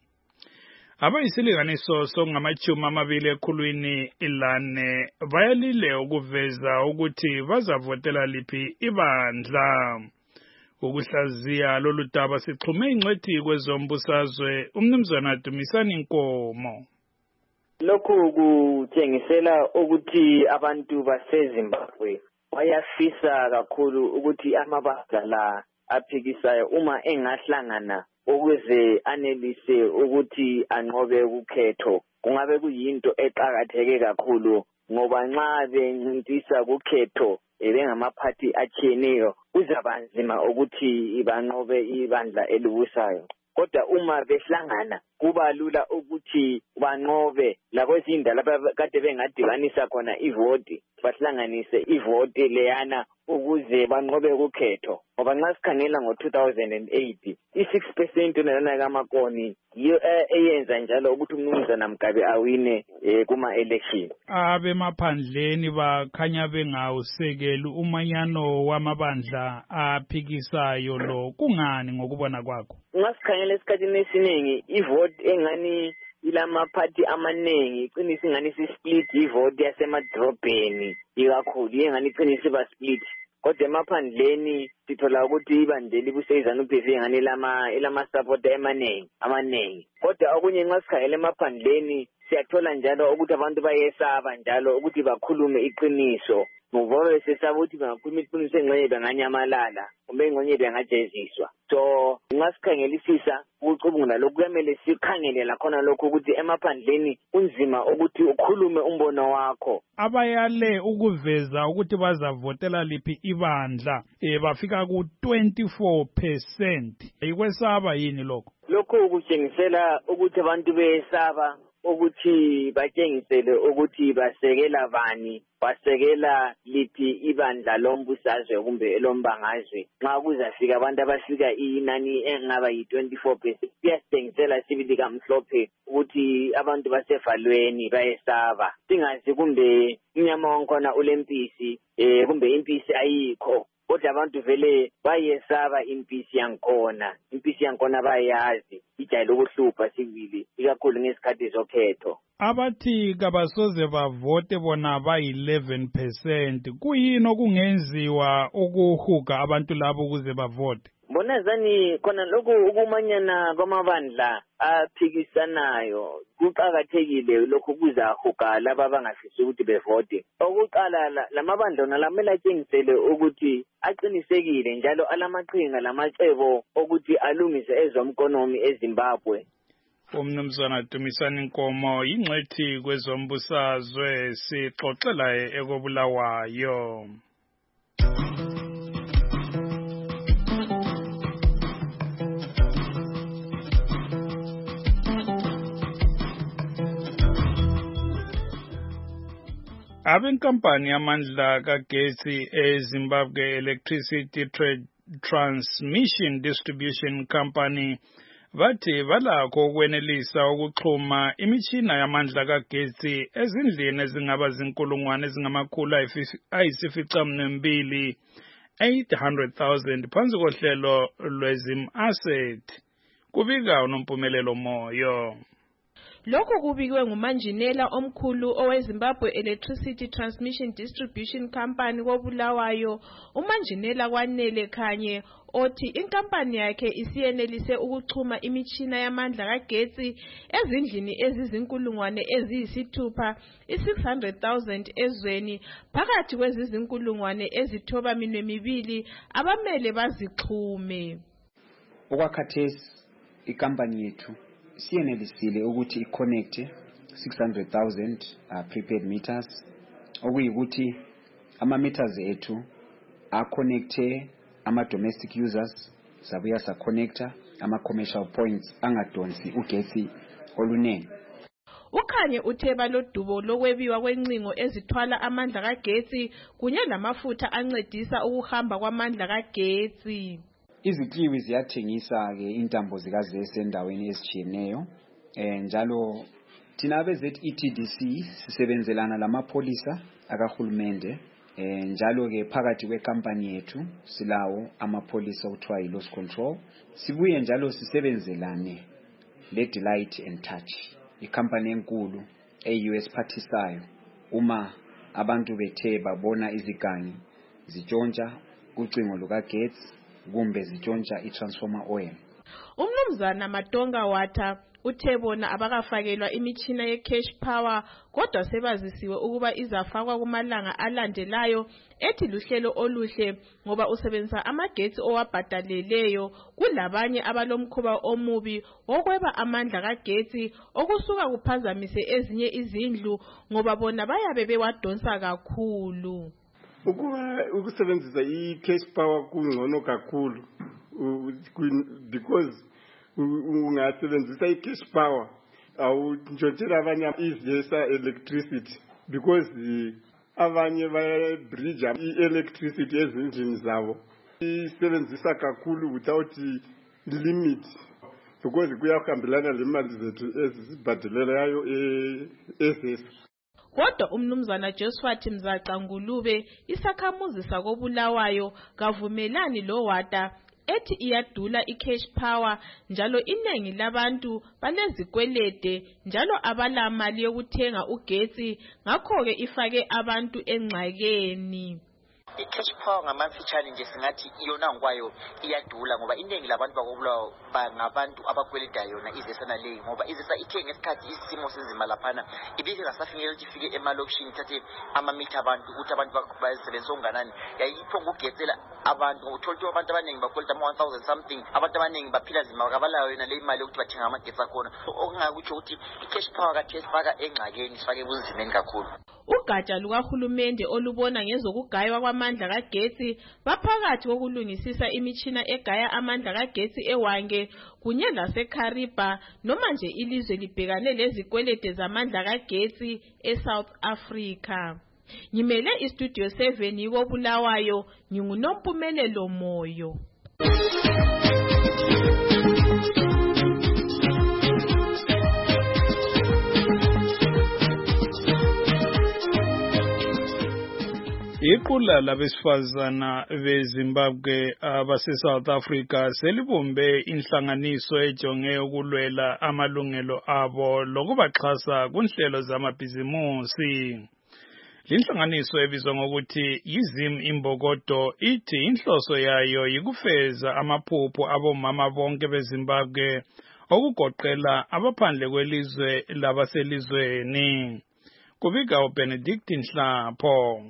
Abayisilinganiso sokungamachumi 20 ekhulwini ilane bayalile ukuveza ukuthi bazavotela liphi ibandla. Ukuhlaziya lolu daba sixhume ingcwethi kwezombusazwe uMnumzana Dumisani Nkomo. Lokhu kutshengisela ukuthi abantu baseZimbabwe bayafisa kakhulu ukuthi amabandla la aphikisayo uma engahlangana ukuze anelise ukuthi anqobe ukhetho, kungabe kuyinto eqhakatheke kakhulu ngoba nxa bencintisa ukhetho bengamaphathi atshiyeneyo kuzaba nzima ukuthi banqobe ibandla elibusayo. Kodwa uma behlangana kuba lula ukuthi banqobe lakwezinda lapha kade bengadibanisa khona ivoti, bahlanganise ivoti leyana ukuze banqobe ukhetho. Ngoba nxa sikhangela ngo-2008 i-6% lana kaMakoni yiyo eyenza njalo ukuthi uMnumzana Mugabe awine kuma-election. Abemaphandleni bakhanya bengawusekeli umanyano wamabandla aphikisayo lo, kungani ngokubona kwakho? Nxa sikhangela esikhathini esiningi ivoti engani ilamaphathi amaningi iqinisa ingani si-split ivoti yasemadrobheni ikakhulu engani iqinisa iba-split. Kodwa emaphandleni sithola ukuthi ibandla libuseZANU-PF engani ilama-supporter amaningi. Kodwa okunye nxa sikhangela emaphandleni siyathola njalo ukuthi abantu bayesaba njalo ukuthi bakhulume iqiniso. Ngoba sesaba ukuthi bangakhuluma iqiniso engxenye banganyamalala kumbe engxenye bangajeziswa. So nxa sikhangelisisa ukucubungula lokhu kumele sikhangele lakhona lokhu ukuthi emaphandleni kunzima ukuthi ukhulume umbono wakho. Abayale ukuveza ukuthi bazavotela liphi ibandla bafika ku-24%. Ikwesaba yini lokho? Lokho kutshengisela ukuthi abantu besaba ukuthi batshengisele ukuthi basekela bani, basekela liphi ibandla lombusazwe kumbe elombangazwe. Nxa kuzafika abantu abafika inani engaba yi-24%, kuyasitshengisela sibili kamhlophe ukuthi abantu basevalweni bayesaba. Singazi kumbe unyama wankhona ulempisi, kumbe impisi ayikho. Kodwa abantu vele bayesaba impisi yankhona. Impisi yankhona bayazi, ijayele ukuhlupha sibili, ikakhulu ngesikhathi zokhetho. Abathi kabasoze bavote bona bayile 11%. Kuyini okungenziwa ukuhuga abantu labo ukuze bavote? Bonazani khona lokhu ukumanyana kwamabandla aphikisanayo kuqakathekile lokhu kuzahuga laba abangafisi ukuthi bevote. Okuqala lamabandla nalamela atshengisele ukuthi aqinisekile njalo alamaqhinga lamacebo ukuthi alungise ezomkonomi eZimbabwe. Umnumzana Dumisani Nkomo yingxethi kwezombusazwe sixoxela ekobulawayo. Abenkampani yamandla kagesi eZimbabwe Electricity Transmission Distribution Company bathi balakho ukwenelisa ukuxhuma imitshina yamandla kagesi ezindlini ezingaba zinkulungwane ezingamakhulu ayisificaminwembili 800,000 phansi kohlelo lwezim asset. Kubika uNompumelelo Moyo. Lokhu kubikwe ngumanjinela omkhulu oweZimbabwe Electricity Transmission Distribution Company kobulawayo, umanjinela Kwanele Khanye, othi inkampani yakhe isiyenelise ukuxhuma imitshina yamandla kagesi ezindlini ezizinkulungwane eziyisithupha 600,000 ezweni phakathi kwezizinkulungwane ezithobaminwembili abamele bazixhume. Okwakhathesi ikampani yethu siyenelisile ukuthi iconnecte 600,000 prepaid meters, okuyikuthi ama-meters ethu aconnecte ama-domestic users, sabuya sa-connecta ama-commercial points angadonsi ugesi olunene. Ukhanye uthe balodubo lokwebiwa kwencingo ezithwala amandla kagesi kunye lamafutha ancedisa ukuhamba kwamandla kagesi. Izikliwi ziyathengisa-ke intambo zikazesi endaweni ezitshiyeneyo, njalo thina abe-ZETDC sisebenzelana lamapholisa akahulumende, njalo-ke phakathi kwekampani yethu silawo amapholisa okuthiwa yi-loss control. Sibuye njalo sisebenzelane le-Delight and Touch, ikampani enkulu esiphathisayo uma abantu bethe babona izigangi zitshontsha ucingo lukagesi kumbe zitshontsha i-transformer oil. Umnumzana Matonga Watha uthe bona abakafakelwa imitshina ye-cash power kodwa sebazisiwe ukuba izafakwa kumalanga alandelayo, ethi luhlelo oluhle ngoba usebenzisa amagetsi owabhadaleleyo kulabanye abalomkhuba omubi wokweba amandla kagetsi okusuka kuphazamise ezinye izindlu ngoba bona bayabe bewadonsa kakhulu. Ukusebenzisa i-cash power kungcono kakhulu because ungasebenzisa i-cash power awuntshontshela abanye izesa electricity because abanye bayabridge i-electricity ezindlini zabo isebenzisa kakhulu without limit because kuyahambelana lemali zethu ezibhadelelayo ezesa. Kodwa umnumzana Josephat Mzaca Ngulube isakhamuzi sakobulawayo kavumelani lo Wata, ethi iyadula i-cash power njalo inengi labantu balezikwelede njalo abalamali yokuthenga ugesi, ngakho-ke ifake abantu engxakeni. I-cash power ngamafitshane nje singathi iyona ngwayo iyadula ngoba iningi labantu bakobulawayo bangabantu abakweleda yona izesana leyi ngoba izesa ithe ngesikhathi isimo sezima laphana ibike ngasafinyela ukuthi ifike emalokishini ithathe amamitha abantu ukuthi abantu basebenzisa okunganani yayiphonga ukugetsela abantu uthola ukuthi abantu abaningi bakweleta ama-1,000 something, abantu abaningi baphila nzima kabalayo yona leyi imali yokuthi bathenga amagetsi akhona, okungakutsho ukuthi i-cash power kathi esifaka engxakeni sifake ebunzimeni kakhulu. Ugatsha lukahulumende olubona ngezokugaywa kwamandla kagesi baphakathi kokulungisisa imitshina egaya amandla kagesi eWange kunye laseKhariba noma nje ilizwe libhekane lezikwelede zamandla kagesi eSouth Africa. Ngimele istudio 7 yikobulawayo, nginguNompumelelo Moyo. Iqula labesifazana beZimbabwe abase-South Africa selibumbe inhlanganiso ejonge ukulwela amalungelo abo lokubaxhasa kunhlelo zamabhizimusi. Linhlanganiso ebizwa ngokuthi yiZim Imbokodo ithi inhloso yayo yikufeza amaphupho abomama bonke beZimbabwe okugoqela abaphandle kwelizwe labaselizweni. Kubika uBenedict Nhlapho.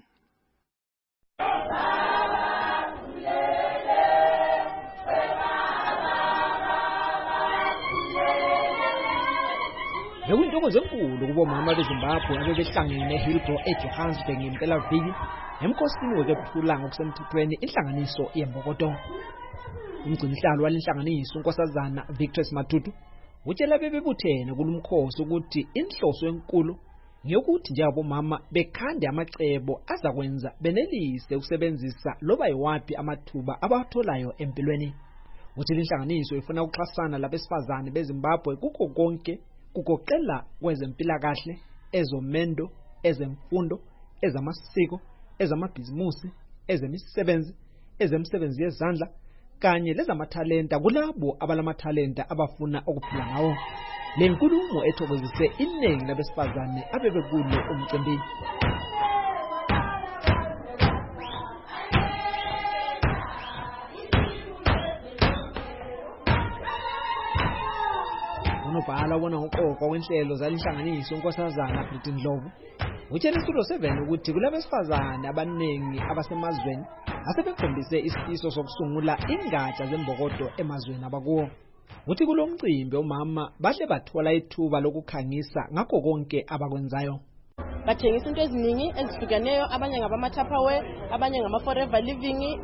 Bekuntokozo enkulu kubomama beZimbabwe abebehlangene eHillbrow eJohannesburg ngempelaviki emkhosini wekuphula ngokusemthethweni inhlanganiso yeMbokodo. Umgcinihlalo walenhlanganiso uNkosazana Victor Matutu utshela bebebuthene kulumkhosi ukuthi inhloso enkulu ngiyokuthi njengabomama bekhande amacebo azakwenza benelise ukusebenzisa loba yiwapi amathuba abatholayo empilweni. Uthi inhlanganiso ifuna ukuxhasana labesifazane beZimbabwe kukho konke kugoqela kwezempilakahle, ezomendo, ezemfundo, ezamasiko, ezamabhizimusi, ezemisebenzi yezandla kanye lezamathalenta kulabo abalamathalenta abafuna ukuphila ngawo. Le nkulumo ethokozise iningi labesifazane abebekulo umcimbi. Unobhala wona uqoqo wenhlelo zalinhlanganiso uNkosazana Britain Ndlovu utshela Studio 7 ukuthi kulabesifazane abaningi abasemazweni asebekhombise isifiso sokusungula ingatsha zeMbokodo emazweni abakuwo. Uthi kulomcimbi omama bahle bathola ithuba lokukhangisa ngakho konke abakwenzayo. Bathengisa into eziningi ezihlukeneyo, abanye ngabama-Tupperware, abanye ngama-Forever Living,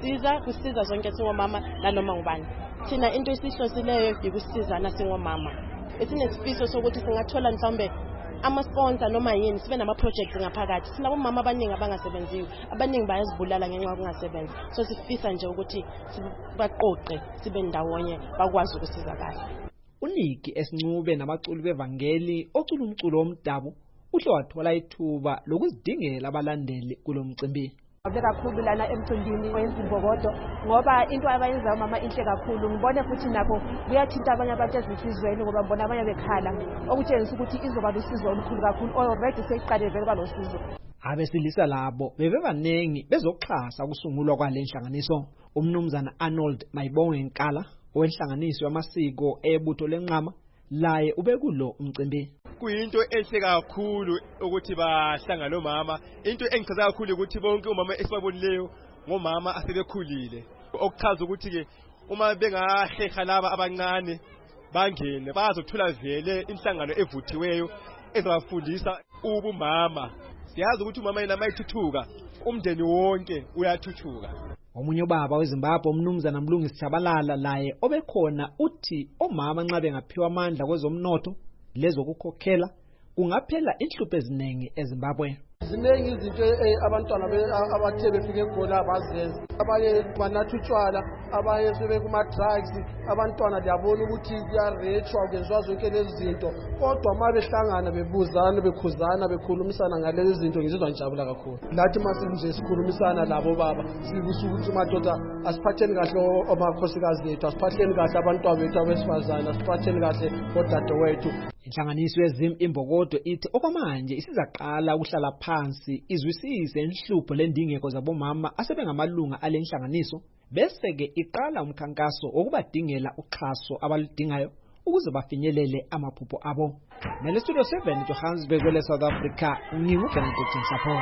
kusiza zonke singomama nanoma ngubani. Thina into esihlosileyo yikusiza nasingomama. Esinesifiso sokuthi singathola mhlawumbe ama-sponsor noma yini, sibe nama-projects ngaphakathi. Sinabomama abaningi abangasebenziyo, abaningi bayazibulala ngenxa yokungasebenzi. So sifisa nje ukuthi sibaqoqe, sibe ndawonye, bakwazi ukusizakala. Uniki Esincube nabaculi bevangeli ocula umculo womdabu uhle wathola ithuba lokuzidingela abalandeli kulomcimbi. Kakhulu lana emcimbini weziMbokodo ngoba into abayenza mama inhle kakhulu. Ngibone futhi nakho kuyathinta abanye abantu ezinhlizweni ngoba bona abanye bekhala okutshengisa ukuthi izoba lusizo olukhulu kakhulu. Already seyiqale vele balosizo. Abesilisa labo bebebanengi bezoxhasa ukusungulwa kwalenhlanganiso. Umnumzana Arnold Mayibonge Nkala owenhlanganiso yamasiko ebutho lenqama laye ubekulo umcimbi. Kuyinto enhle kakhulu ukuthi bahlangana nomama. Into engichaza kakhulu ukuthi bonke umama esibabonileyo ngomama asebekhulile. Okuchaza ukuthi ke uma bengaheha laba abancane bangene bazothola vele inhlangano evuthiweyo ezabafundisa ubumama. Siyazi ukuthi umama yena mayithuthuka umndeni wonke uyathuthuka. Omunye ubaba weZimbabwe umnumzana Mlungisi Tshabalala laye obekhona uthi omama nxa bengaphiwa amandla kwezomnotho lezokukhokhela kungaphela inhlupho eziningi eZimbabwe. Ziningi izinto abantwana abathe befike khona abazenza. Abanye banatha utshwala, abanye sebekuma drugs, abantwana liyabona ukuthi kuyarechwa kwenziwa zonke lezi zinto. Kodwa uma behlangana bebuzana bekhuzana bekhulumisana ngalezi zinto ngizizwa njabula kakhulu. Lathi masinje sikhulumisana labo baba sikusuka ukuthi madoda asiphatheni kahle omakhosikazi ethu, asiphatheni kahle abantwana bethu abesifazana, asiphatheni kahle odadewethu. Inhlanganiso yeZim Imbokodo ithi okwamanje isizaqala ukuhlala phansi izwisise inhlupho lendingeko zabomama asebengamalunga alenhlanganiso bese ke iqala umkhankaso okubadingela uxhaso abaludingayo ukuze bafinyelele amaphupho abo. Nele Studio 7 Johannesburg kwele South Africa nginguBenedict Nhlapho.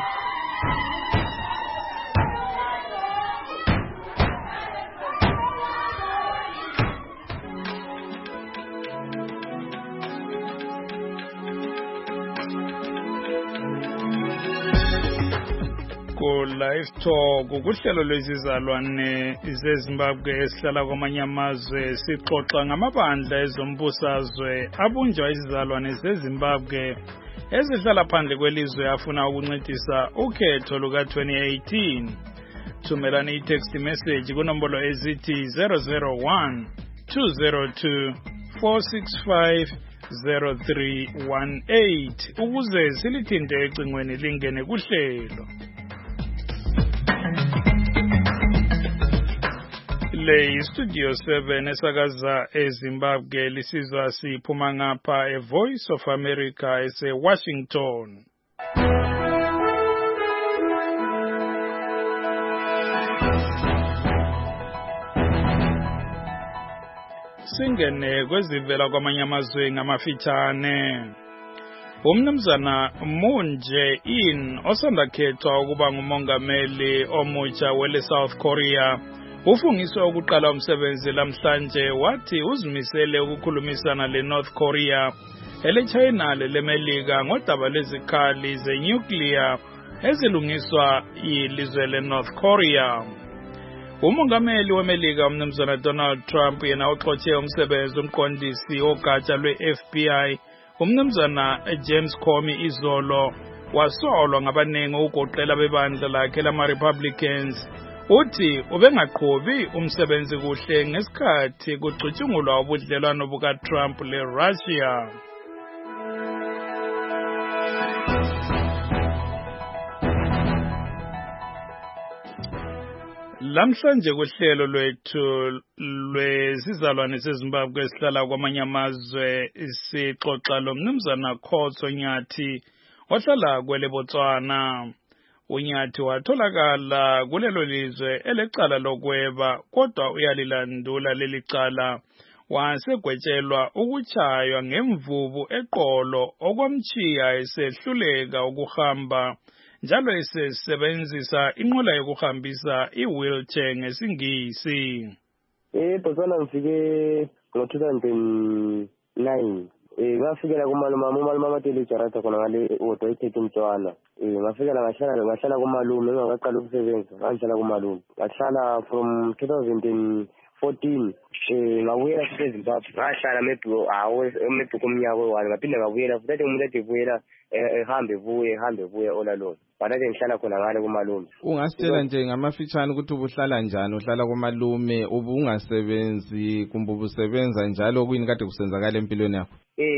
Live Talk kuhlelo lwezizalwane zeZimbabwe esihlala kwamanye amazwe sixoxa ngamabandla ezombusazwe abunjwa izizalwane zeZimbabwe ezihlala phandle kwelizwe afuna ukuncedisa ukhetho luka-2018. Thumelani i-text message kunombolo ezithi 001 202 465 0318 ukuze silithinte ecingweni lingene kuhlelo. Le Studio 7 esakaza eZimbabwe lisizwa siphuma ngapha eVoice of America eseWashington. Singene kwezivela kwamanye amazwe ngamafitshane. Umnumzana Moon Jae-in osanda khethwa ukuba ngumongameli omutsha wele South Korea ufungiswe ukuqala umsebenzi lamhlanje wathi uzimisele ukukhulumisana le North Korea ele China lemelika ngodaba lezikhali zenuclear ezilungiswa yilizwe le North Korea. Umongameli wemelika umnumzana Donald Trump yena uxotshe umsebenzi umqondisi ogatsha lwe-FBI umnumzana James Comey izolo wasolwa ngabanengi ugoqela bebandla lakhe lama-Republicans uthi ubengaqhubi umsebenzi kuhle ngesikhathi kucutshungulwa ubudlelwano buka-Trump le-Russia. Lamhlanje kuhlelo lwethu lwesizalwane seZimbabwe esihlala kwamanye amazwe sixoxa lo mnumzana Khotso Nyathi ohlala kwele Botswana. Unyathi watholakala kulelo lizwe elecala lokweba kodwa uyalilandula leli cala wasegwetshelwa ukutshaywa ngemvubu eqolo okwamchiya esehluleka ukuhamba njalo esebenzisa inqola yokuhambisa i-wheelchair ngesingisi. Botswana ngifike ngo-2009. Ngafikela kumalume amatele ijarata khona ngale odo ethethe umntwana. Ngafikela ngahlala kumalume ngaqala ukusebenza ngihlala kumalume. Ngahlala from 2014 ngabuyela futhi eZimbabwe. Ngahlala maybe kumnyaka we-1 ngaphinde ngabuyela futhi umuntu ade buyela ehambe buye all alone. Banathi ngihlala khona ngale kumalume. Ungasitshela nje ngamafitshane ukuthi ubuhlala njani, uhlala kumalume, ubungasebenzi kumbe ubusebenza njalo kuyini kade kusenzakala empilweni yakho?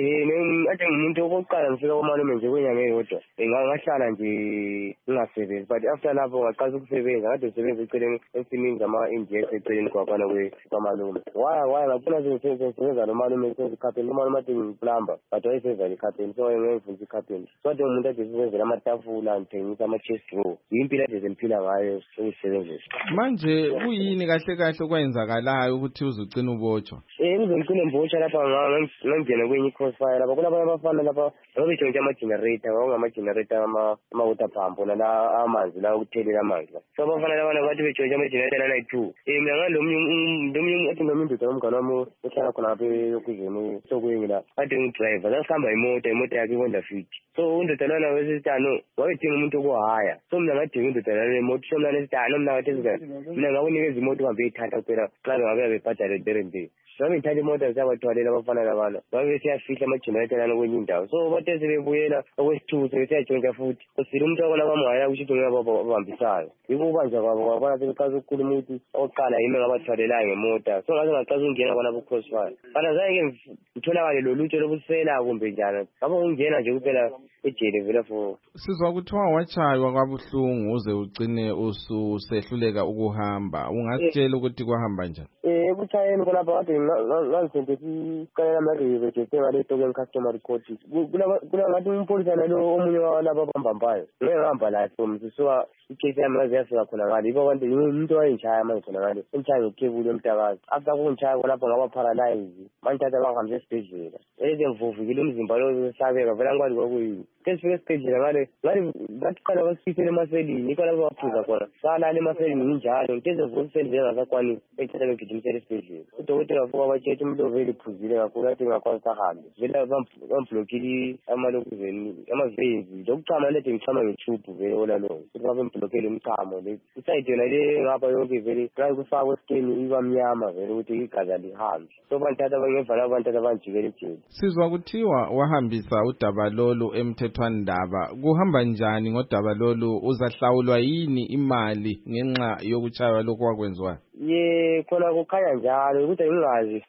Ade ngumuntu okokuqala ngifika kumalume nje kwenyanga eyodwa. Ngahlala nje ngingasebenzi but after lapho ngaqala ukusebenza kade ngisebenza eceleni ensimini zama-injects eceleni kwamalume. Why ngafuna ngisebenza nomalume esekhapeni umalume ade ngiplumber but wayesebenza ekhapeni so ngengifundisa ikhapeni. So ade umuntu ade sisebenzela amatafula ngithengisa ama-chest roll. Yimpilo ade zemphila ngayo engisebenzisa. Manje kuyini kahle kahle okwenzakalayo ukuthi uzucina ubotshwa? Ngizocina mbotshwa lapha ngangena kwenye crossfire lapha kulabanye abafana lapha babetshontshe ama-generator ngama-generator ama-water pump nala amanzi la ukuthelela amanzi. So abafana labana bathi betshontshe ama-generator lana yi-2. Mina ngalomunye athi noma indoda nomngane wami ohlala khona lapha ekuzweni sokwenye la kade ngidriver sasihamba imoto yakhe iHonda Fit. So undoda lana wesitano wayedinga umuntu okuhaya. So mina ngadinga indoda lana imoto so mina nesitano mina ngathi mina ngakunikeza imoto uhambe uyithatha kuphela xa ngabe bebhadale derende. Nami ngithatha imoto zabathwalela abafana labana babe siyafihla ama-generator lana kwenye indawo. So bathe sebebuyela okwesithuthi sebesiyatshontsha futhi kusile umuntu wabona kwamngaya kusho ngababambisayo. Yiko ubanja kwabo kwabona sebeqala ukukhuluma ukuthi oqala yimi ngabathwalelayo ngemota. So ngaze ngaqala ukungena khona ku-crossfire. Kana zange ngitholakale lo lutsho lobusela kumbe njani. Ngapho ngingena nje kuphela ejele vela for. Sizwa kuthiwa watshaywa kwabuhlungu uze ugcine ususehluleka ukuhamba. Ungasitshela ukuthi kwahamba njani? Ekuthayeni khonapha kade ngangithembesi iqala lama-rive ngale token customary court. Kula ngathi umpholisa nalo omunye walaba abambambayo ngehamba layo from sisuka icase yami ngaze yafika khona ngale yibo abantu umuntu wayengitshaya manje khona ngale engitshaya ngethebuli emtakazi. After kungitshaya khonapha ngaba paralyze mangithatha bangihambisa esibhedlela ngivuvukile umzimba lo usabeka vela ngikwazi kwakuyini. Sesifike esibhedlela ngale bathi qala basifisele emaselini ikho lapho baphuza khona salala emaselini nginjalo ngithe vukuseli njengasakwanisi engithatha ngigijimisela esibhedlela. Udokotela wafika watshetha umuntu ovele iphuzile kakhulu ade ngakwanisa ahambe vele bamblokile amalokuzeni amavenzi lokuchama lede ngichama ngetube vele olalongo ukuthi babemblokele umchamo le isayidi yona le ngapha yonke vele xa kufakwa esikeni iba mnyama vele ukuthi igazi alihambi. So banthatha bangevala abanthatha banjikela ejele. Sizwa kuthiwa wahambisa udaba lolu emthethwandaba. Kuhamba njani ngodaba lolu? Uzahlawulwa yini imali ngenxa yokutshaywa lokhu wakwenziwayo? Khona kukhanya njalo ukuthi ngingazi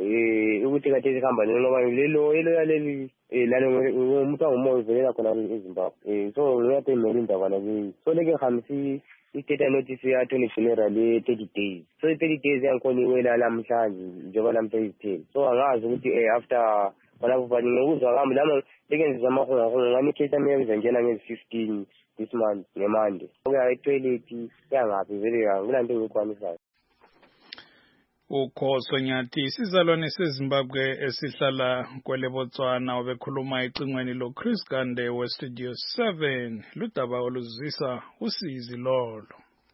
ukuthi kade sihamba ngoba lelo yaleli lalo umuntu angumoya velela khona eZimbabwe. So ngiyaphe imali indaba leyo. So leke ngihambisi i-data notice ya-attorney general ye-30 days. So i-30 days yangikhona iwela namhlanje njengoba namhla izitheli. So angazi ukuthi after balapho bani ngokuzwa kwami lama leke ngiza amahunga ngani i-case yami yangena ngezi-15 this month ngeMonday. Ukuya etoilet yangaphi vele ngilanto engikwanisayo. Ukhoso Nyathi isizalwane seZimbabwe esihlala kwele Botswana obekhuluma ecingweni lo Chris Gande we Studio 7 ludaba oluzisa usizi lolo.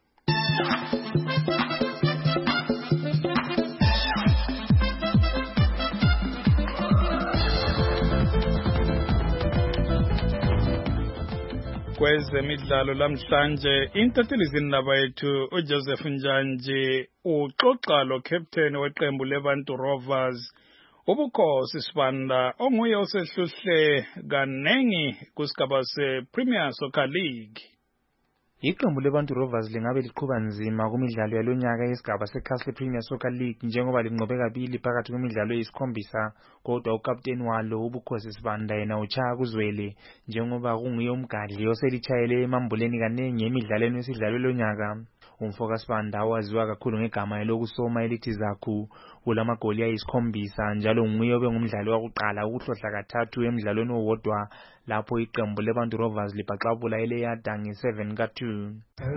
Kwezemidlalo lamhlanje intathelizindaba yethu uJoseph Njanje uxoxa lo captain weqembu leBantu Rovers ubukhosi Sibanda onguye osehluhle kanengi kusigaba sePremier Soccer League. Iqembu leBantu Rovers lingabe liqhuba nzima kumidlalo yalonyaka yesigaba seCastle Premier Soccer League njengoba linqobe kabili phakathi kwemidlalo eyisikhombisa kodwa ukapteni walo ubukhosi Sibanda yena uchaya kuzwele njengoba kunguye umgadli oselichayele emambuleni kanengi emidlalweni yesidlalo lonyaka. Umfoka Sibanda waziwa kakhulu ngegama elokusoma elithi Zakhu kulamagoli ayisikhombisa njalo nguye obengumdlali wakuqala ukuhlohla kathathu emidlalweni owodwa lapho iqembu leBantu Rovers libhaxabula eLeyada nge7-2.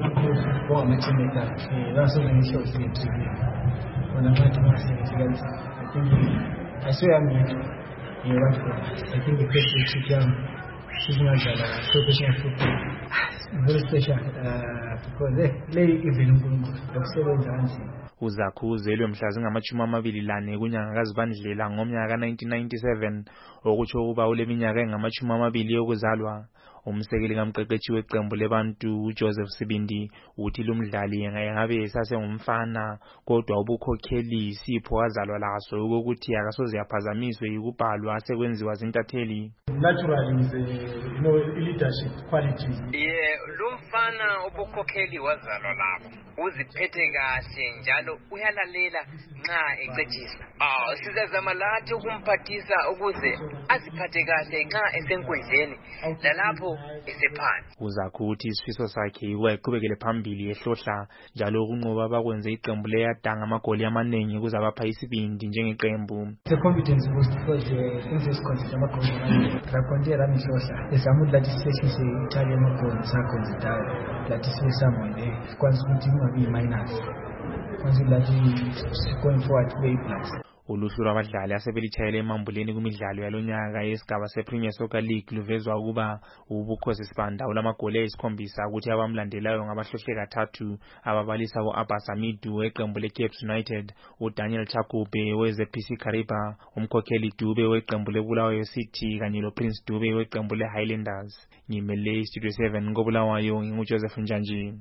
Uzakhu uzelwe mhla zingama-24 kunyanga kaZibandlela ngomnyaka ka1997 okutsho ukuba uleminyaka engama-20 yokuzalwa. Umsekeli kamqeqeshi weqembu leBantu uJoseph Sibindi uthi lumdlali engabe esasengumfana kodwa ubukhokheli isipho wazalwa laso ukuthi akasoze yaphazamiswe yikubhalwa sekwenziwa zintatheli. Naturally is leadership qualities. Lumfana ubukhokheli wazalwa lapho. Uziphethe kahle njalo uyalalela nxa ecetshisa. Sizazama lathi ukumphathisa ukuze aziphathe kahle nxa esenkundleni lalapho esephandle. Uzakhu uthi isifiso sakhe yiqhubekele phambili ehlohla njalo ukunqoba bakwenze iqembu leyada ngamagoli amanengi kuzabapha isibindi njengeqembu. The confidence boost because since consider amagoli rakontera mihlohla ezamuthi lathi sesise ithale amagoli sakho zidala lathi sibe somewhere kwanza ukuthi kungabi minus kwanza lathi going forward way plus. Uluhlu lwabadlali asebelithayele emambuleni kumidlalo yalonyaka yesigaba sePremier Soccer League luvezwa ukuba ubukhosi Sibanda ulamagoli ayisikhombisa ukuthi abamlandelayo ngabahlohle kathathu ababalisa uAbbas Hamidu weqembu leCapes United, uDaniel Chakube weZPC Kariba, umkhokheli Dube weqembu leBulawayo City kanye loPrince Dube weqembu leHighlanders. Ngimele Studio 7 ngoBulawayo nginguJoseph Njanje.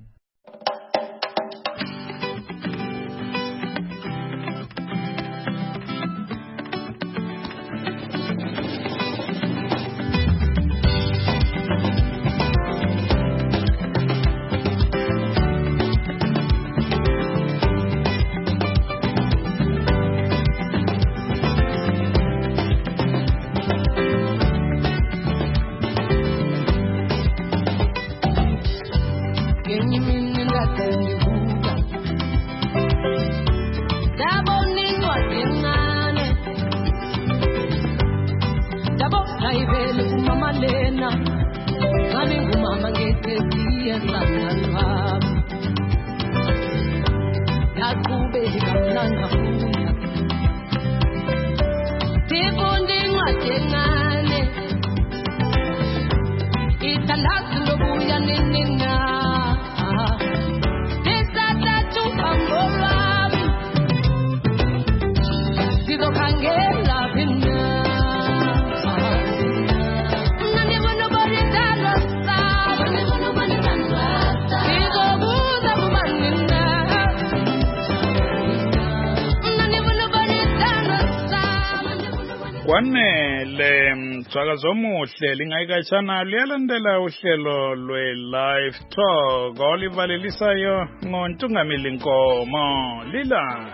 Kwanele msakazo omuhle lingayikatshana liyalandela uhlelo lwe-Live Talk olivalelisayo ngoNtungamili Nkomo lilale.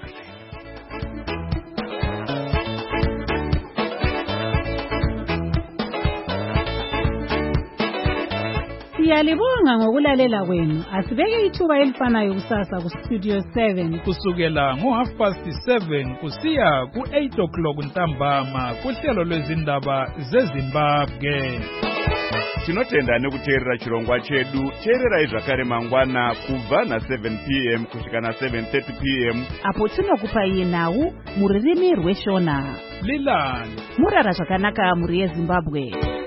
Siyalibonga ngokulalela kwenu. Asibeke ithuba elifanayo kusasa ku Studio 7 kusukela ngo7:30 kusiya ku8 o'clock ntambama kuhlelo lwezindaba zeZimbabwe. tinotenda nekuteerera chirongwa chedu. Teererai zvakare mangwana kubva na7 p.m. kusvika na7:30 p.m. apo tinokupai nhau mururimi rweshona. Lilani murara zvakanaka muri yeZimbabwe.